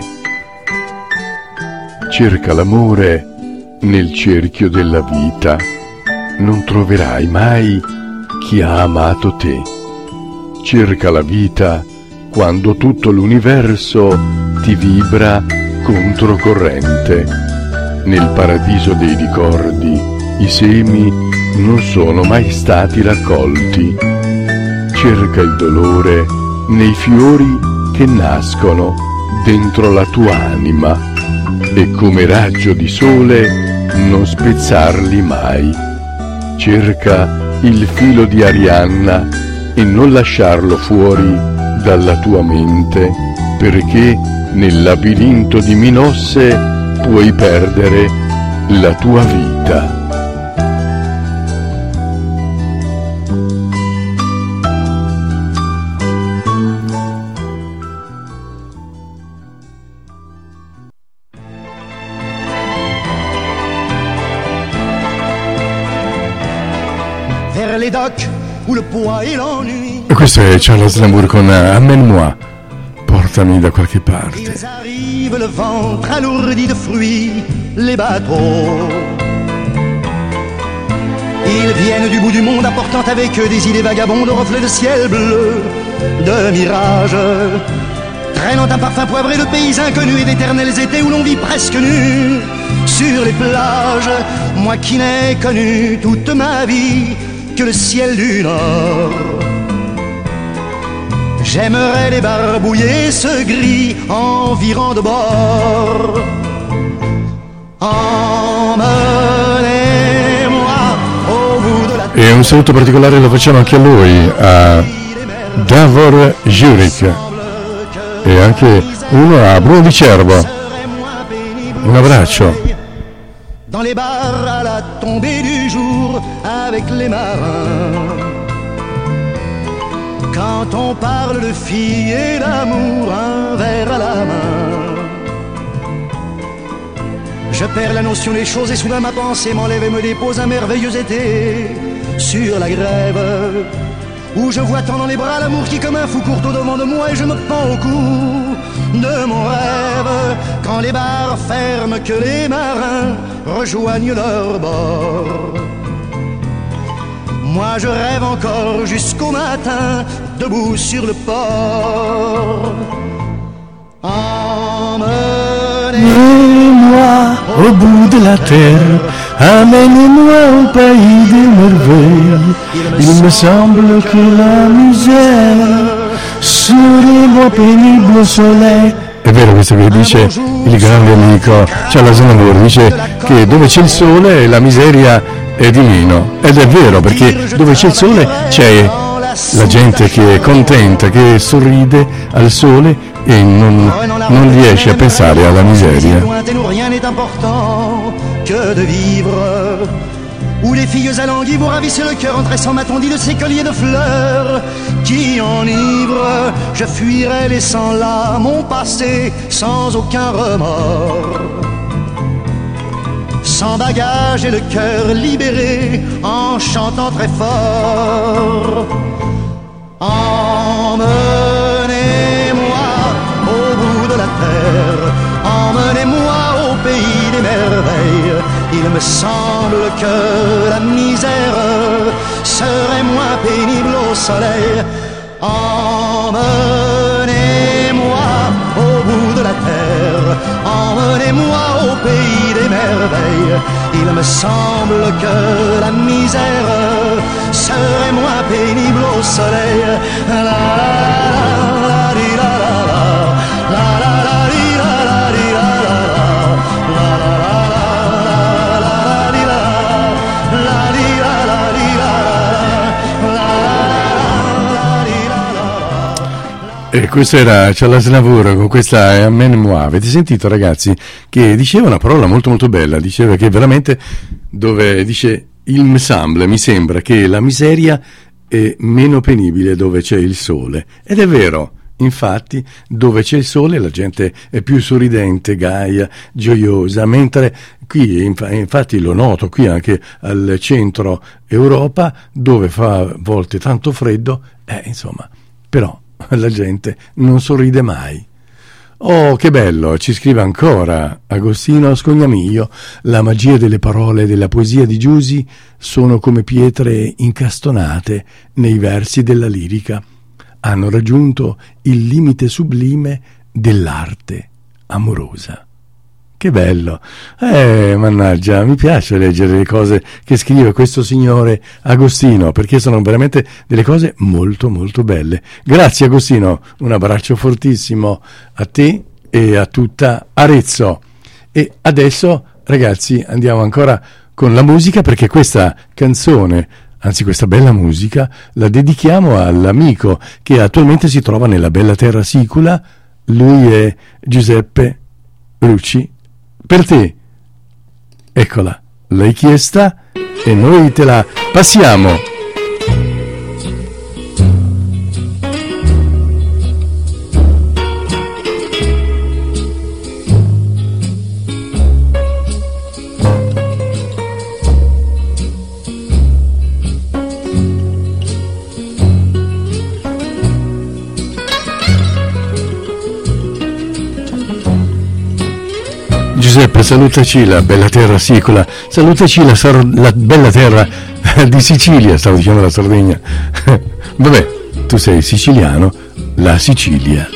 Cerca l'amore nel cerchio della vita, non troverai mai chi ha amato te. Cerca la vita quando tutto l'universo ti vibra controcorrente. Nel paradiso dei ricordi i semi non sono mai stati raccolti. Cerca il dolore nei fiori che nascono dentro la tua anima e come raggio di sole non spezzarli mai. Cerca il filo di Arianna e non lasciarlo fuori dalla tua mente, perché nel labirinto di Minosse puoi perdere la tua vita. E questo è Charles Lamour con Amène-moi, portami da qualche parte. Ils arrivent, le ventre alourdi de fruits, les bateaux. Ils viennent du bout du monde apportant avec eux des idées vagabondes, reflets de ciel bleu, de mirages, traînant un parfum poivré de pays inconnus et d'éternels étés où l'on vit presque nu sur les plages. Moi qui n'ai connu toute ma vie que le ciel du Nord, j'aimerais débarbouiller ce gris environ de bord. Emmenez-moi au bout de la E un saluto particolare lo facciamo anche a lui, a Davor Juric, e anche uno a Bruno Di Cervo. Un abbraccio. Dans les bars à la tombée du jour avec les marins, quand on parle de filles et d'amour, un verre à la main, je perds la notion des choses et soudain ma pensée m'enlève et me dépose un merveilleux été sur la grève, où je vois tant dans les bras l'amour qui comme un fou court au devant de moi et je me pends au cou de mon rêve. Quand les bars ferment, que les marins rejoignent leur bord, moi je rêve encore jusqu'au matin, debout sur le port. Emmenez-moi au bout de la terre, amenez-moi au pays des merveilles. Il me semble que la misère serait moins pénible au soleil. È vero questo che dice il grande amico Charles Aznavour, dice che dove c'è il sole la miseria è di meno, ed è vero, perché dove c'è il sole c'è la gente che è contenta, che sorride al sole e non, non riesce a pensare alla miseria. Rien n'est important que de vivre, où les filles alanguies vous ravissent le cœur en tressant m'a-t-on dit de ces colliers de fleurs qui enivrent. Je fuirai laissant là mon passé sans aucun remords, sans bagage et le cœur libéré, en chantant très fort. Emmenez-moi au bout de la terre, emmenez-moi au pays des merveilles. Il me semble que la misère serait moins pénible au soleil. Emmenez-moi au bout de la terre, emmenez-moi au pays des merveilles. Il me semble que la misère serait moins pénible au soleil. La la la di la la la, la la la di la la di la la la, la la la la di la, la di la la di la, la la di la la. E questo era Charles Aznavour con questa Emmenez-moi. Avete sentito, ragazzi, che diceva una parola molto molto bella, diceva che veramente, dove dice il me semble, mi sembra che la miseria è meno penibile dove c'è il sole, ed è vero. Infatti, dove c'è il sole la gente è più sorridente, gaia, gioiosa, mentre qui, infatti lo noto qui anche al centro Europa, dove fa a volte tanto freddo, eh, insomma, però la gente non sorride mai. Oh, che bello, ci scrive ancora Agostino Scognamiglio: la magia delle parole e della poesia di Giusi sono come pietre incastonate nei versi della lirica. Hanno raggiunto il limite sublime dell'arte amorosa. Che bello! Eh, mannaggia, mi piace leggere le cose che scrive questo signore Agostino, perché sono veramente delle cose molto molto belle. Grazie Agostino, un abbraccio fortissimo a te e a tutta Arezzo. E adesso, ragazzi, andiamo ancora con la musica, perché questa canzone, anzi questa bella musica, la dedichiamo all'amico che attualmente si trova nella bella terra sicula. Lui è Giuseppe Rucci. Per te, eccola, l'hai chiesta e noi te la passiamo. Giuseppe, salutaci la bella terra sicola, salutaci la, sar- la bella terra di Sicilia, stavo dicendo la Sardegna. Vabbè, tu sei siciliano, la Sicilia.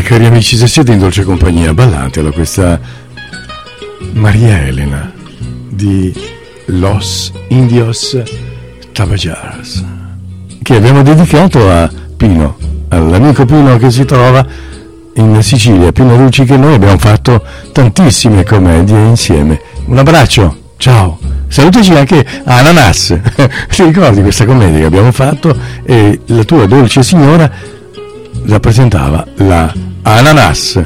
Cari amici, se siete in dolce compagnia, ballatela questa Maria Elena di Los Indios Tabajars, che abbiamo dedicato a Pino, all'amico Pino che si trova in Sicilia. Pino Rucci, che noi abbiamo fatto tantissime commedie insieme. Un abbraccio, ciao. Salutaci anche a Ananas. Ti ricordi questa commedia che abbiamo fatto e la tua dolce signora rappresentava la Ananas?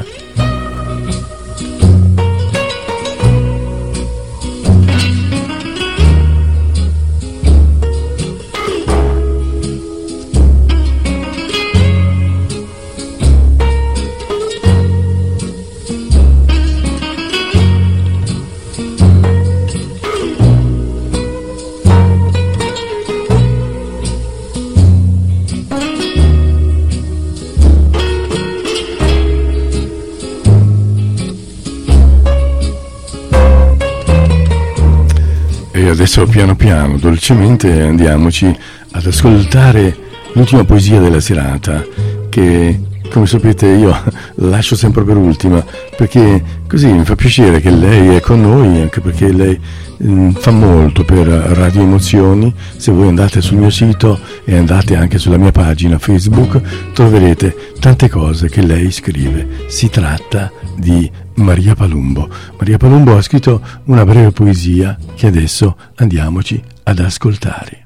Adesso piano piano, dolcemente, andiamoci ad ascoltare l'ultima poesia della serata, che come sapete io lascio sempre per ultima, perché così mi fa piacere che lei è con noi, anche perché lei mh, fa molto per Radio Emozioni. Se voi andate sul mio sito e andate anche sulla mia pagina Facebook, troverete tante cose che lei scrive. Si tratta di Maria Palumbo. Maria Palumbo ha scritto una breve poesia che adesso andiamoci ad ascoltare.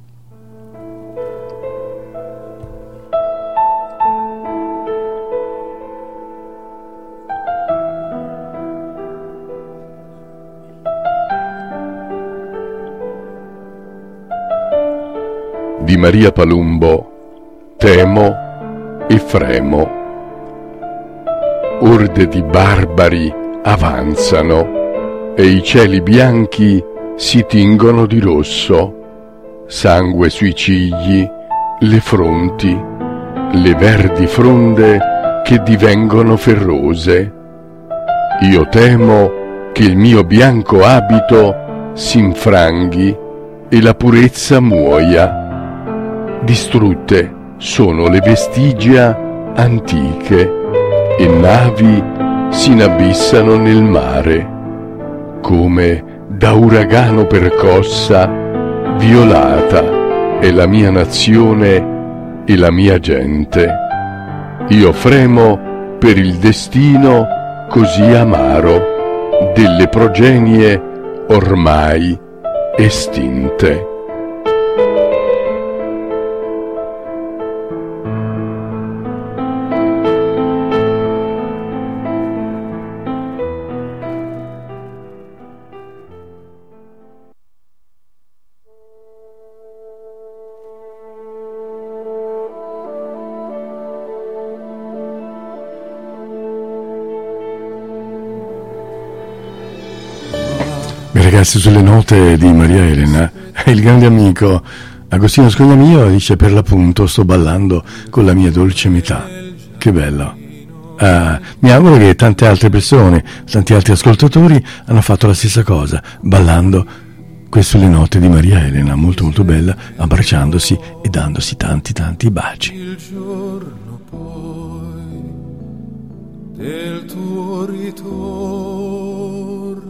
Di Maria Palumbo, temo e fremo. Orde di barbari avanzano e i cieli bianchi si tingono di rosso, sangue sui cigli, le fronti, le verdi fronde che divengono ferrose. Io temo che il mio bianco abito s'infranghi e la purezza muoia. Distrutte sono le vestigia antiche e navi si inabissano nel mare, come da uragano percossa, violata è la mia nazione e la mia gente. Io fremo per il destino così amaro delle progenie ormai estinte. Ragazzi, sulle note di Maria Elena, il grande amico Agostino Scognamio dice: per l'appunto sto ballando con la mia dolce metà. Che bello. Ah, mi auguro che tante altre persone, tanti altri ascoltatori hanno fatto la stessa cosa, ballando sulle note di Maria Elena, molto molto bella, abbracciandosi e dandosi tanti tanti baci. Il giorno poi del tuo ritorno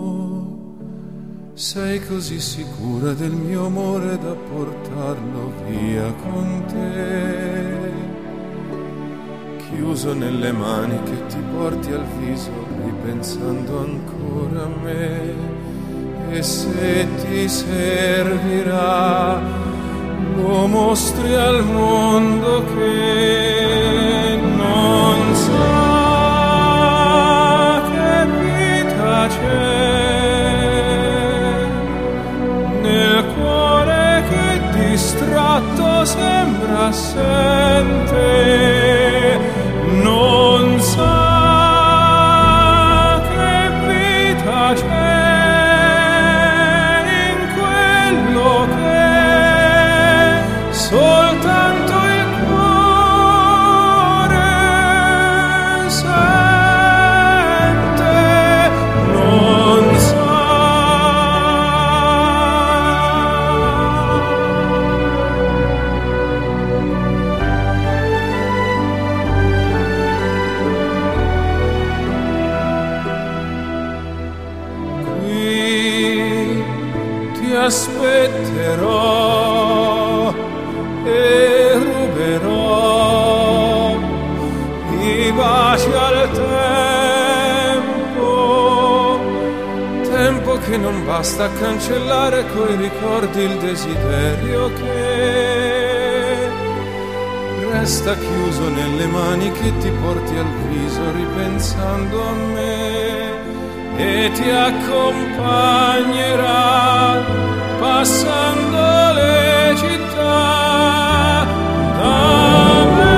sei così sicura del mio amore da portarlo via con te, chiuso nelle mani che ti porti al viso ripensando ancora a me. E se ti servirà lo mostri al mondo che non sa che vita c'è nel cuore che distratto sembra assente, non sa che vita c'è in quello che soltanto il cuore sente, non sa. basta cancellare coi ricordi il desiderio che resta chiuso nelle mani che ti porti al viso ripensando a me e ti accompagnerà passando le città da me.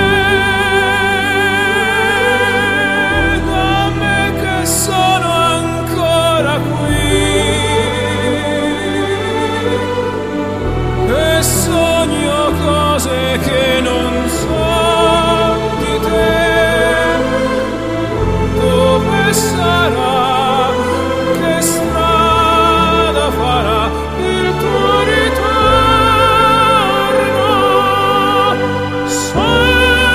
Sogno cose che non so di te, dove sarà, che strada farà il tuo ritorno, sogno.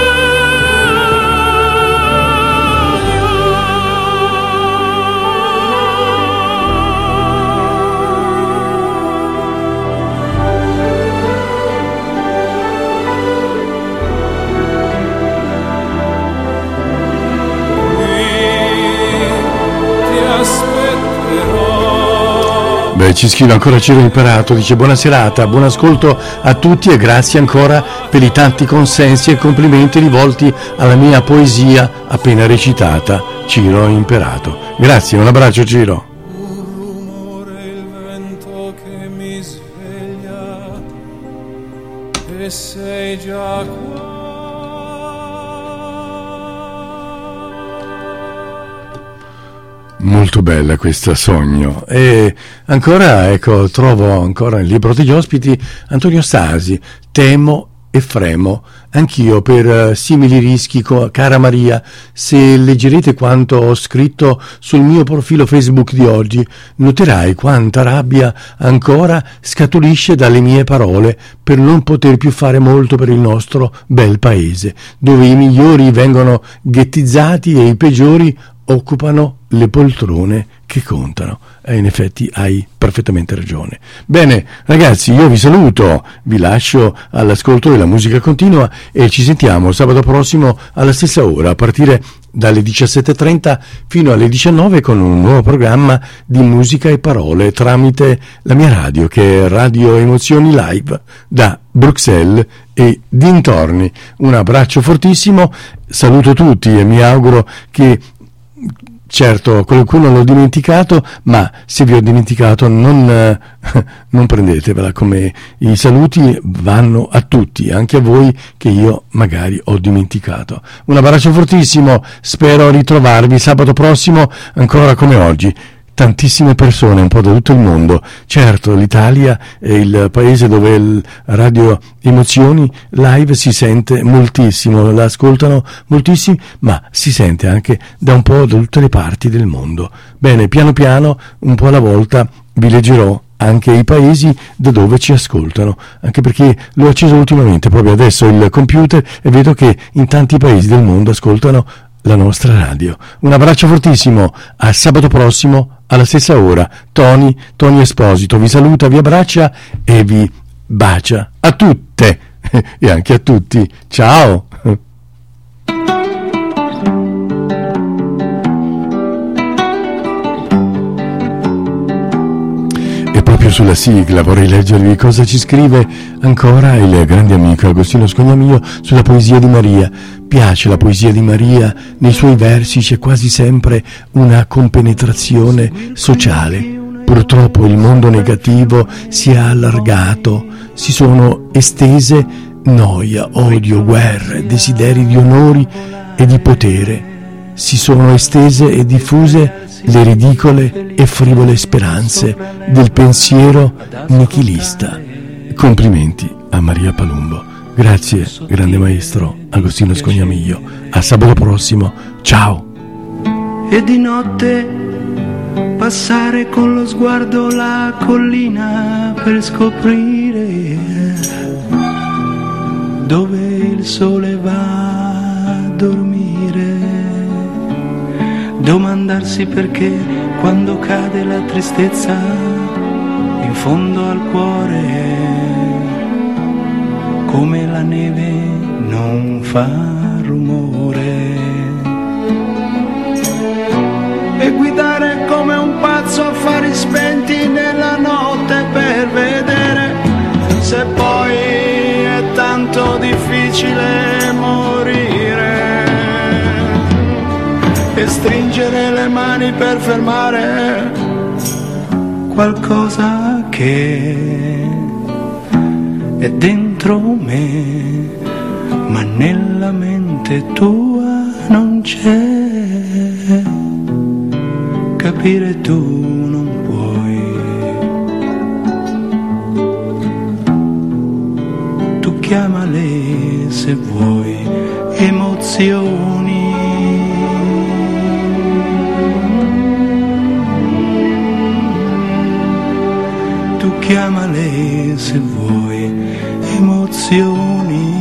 Beh, ci scrive ancora Ciro Imperato, dice buona serata, buon ascolto a tutti e grazie ancora per i tanti consensi e complimenti rivolti alla mia poesia appena recitata. Ciro Imperato. Grazie, un abbraccio Ciro. Un rumore, il vento che mi sveglia e sei già qua. Molto bella questa Sogno. E ancora, ecco, trovo ancora nel libro degli ospiti Antonio Stasi, Temo e fremo, anch'io per uh, simili rischi, co- cara Maria. Se leggerete quanto ho scritto sul mio profilo Facebook di oggi, noterai quanta rabbia ancora scaturisce dalle mie parole per non poter più fare molto per il nostro bel paese, dove i migliori vengono ghettizzati e i peggiori occupano le poltrone che contano. E in effetti hai perfettamente ragione. Bene ragazzi, io vi saluto, vi lascio all'ascolto della musica continua e ci sentiamo sabato prossimo alla stessa ora a partire dalle diciassette e trenta fino alle diciannove con un nuovo programma di musica e parole tramite la mia radio, che è Radio Emozioni Live da Bruxelles e dintorni. Un abbraccio fortissimo, saluto tutti e mi auguro che, certo, qualcuno l'ho dimenticato, ma se vi ho dimenticato non, eh, non prendetevela, come i saluti vanno a tutti, anche a voi che io magari ho dimenticato. Un abbraccio fortissimo, spero ritrovarvi sabato prossimo ancora come oggi. Tantissime persone un po' da tutto il mondo. Certo, l'Italia è il paese dove il Radio Emozioni Live si sente moltissimo, la ascoltano moltissimi, ma si sente anche da un po' da tutte le parti del mondo. Bene, piano piano, un po' alla volta, vi leggerò anche i paesi da dove ci ascoltano, anche perché l'ho acceso ultimamente, proprio adesso, il computer, e vedo che in tanti paesi del mondo ascoltano la nostra radio. Un abbraccio fortissimo, a sabato prossimo alla stessa ora. Tony, Tony Esposito vi saluta, vi abbraccia e vi bacia a tutte e anche a tutti. Ciao! E proprio sulla sigla vorrei leggervi cosa ci scrive ancora il grande amico Agostino Scognamillo sulla poesia di Maria. Piace la poesia di Maria, nei suoi versi c'è quasi sempre una compenetrazione sociale. Purtroppo il mondo negativo si è allargato, si sono estese noia, odio, guerre, desideri di onori e di potere. Si sono estese e diffuse le ridicole e frivole speranze del pensiero nichilista. Complimenti a Maria Palumbo. Grazie, grande maestro Agostino Scognamiglio. A sabato prossimo. Ciao. E di notte passare con lo sguardo la collina per scoprire dove il sole va a dormire. Domandarsi perché quando cade la tristezza in fondo al cuore, come la neve non fa rumore. E guidare come un pazzo, affari spenti nella notte per vedere se poi è tanto difficile morire e stringere le mani per fermare qualcosa che è dentro me, ma nella mente tua non c'è. Capire tu non puoi. Tu chiamale se vuoi emozioni. Tu chiamale se vuoi emozioni.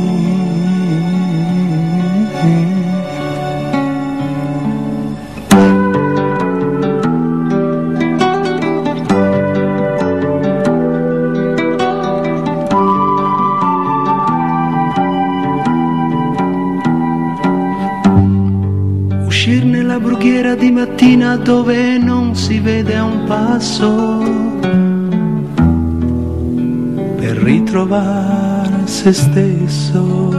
Uscir nella brughiera di mattina dove non si vede a un passo per ritrovare se stesso,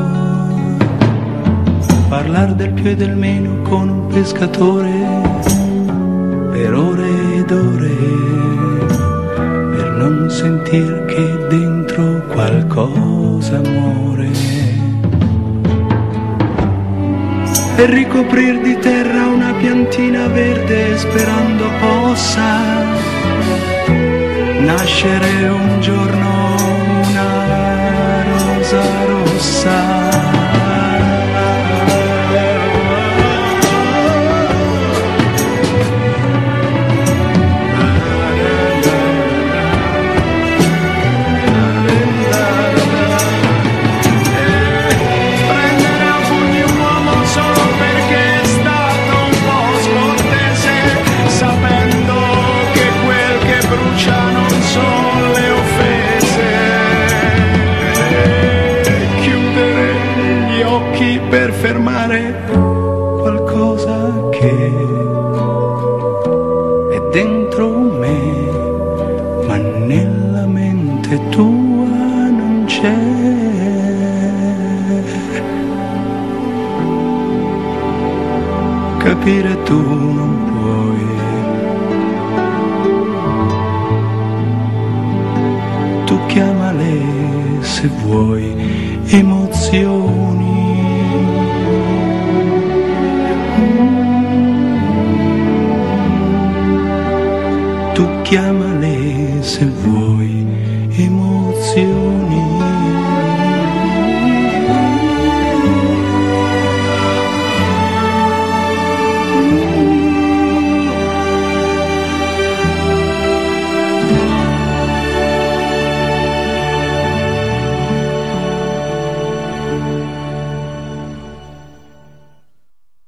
parlar del più e del meno con un pescatore per ore ed ore, per non sentir che dentro qualcosa muore, e ricoprir di terra una piantina verde sperando possa nascere un giorno una rosa rossa. Per fermare qualcosa che è dentro me, ma nella mente tua non c'è. Capire tu non puoi. Tu chiamale se vuoi emozioni. Tu chiamale se vuoi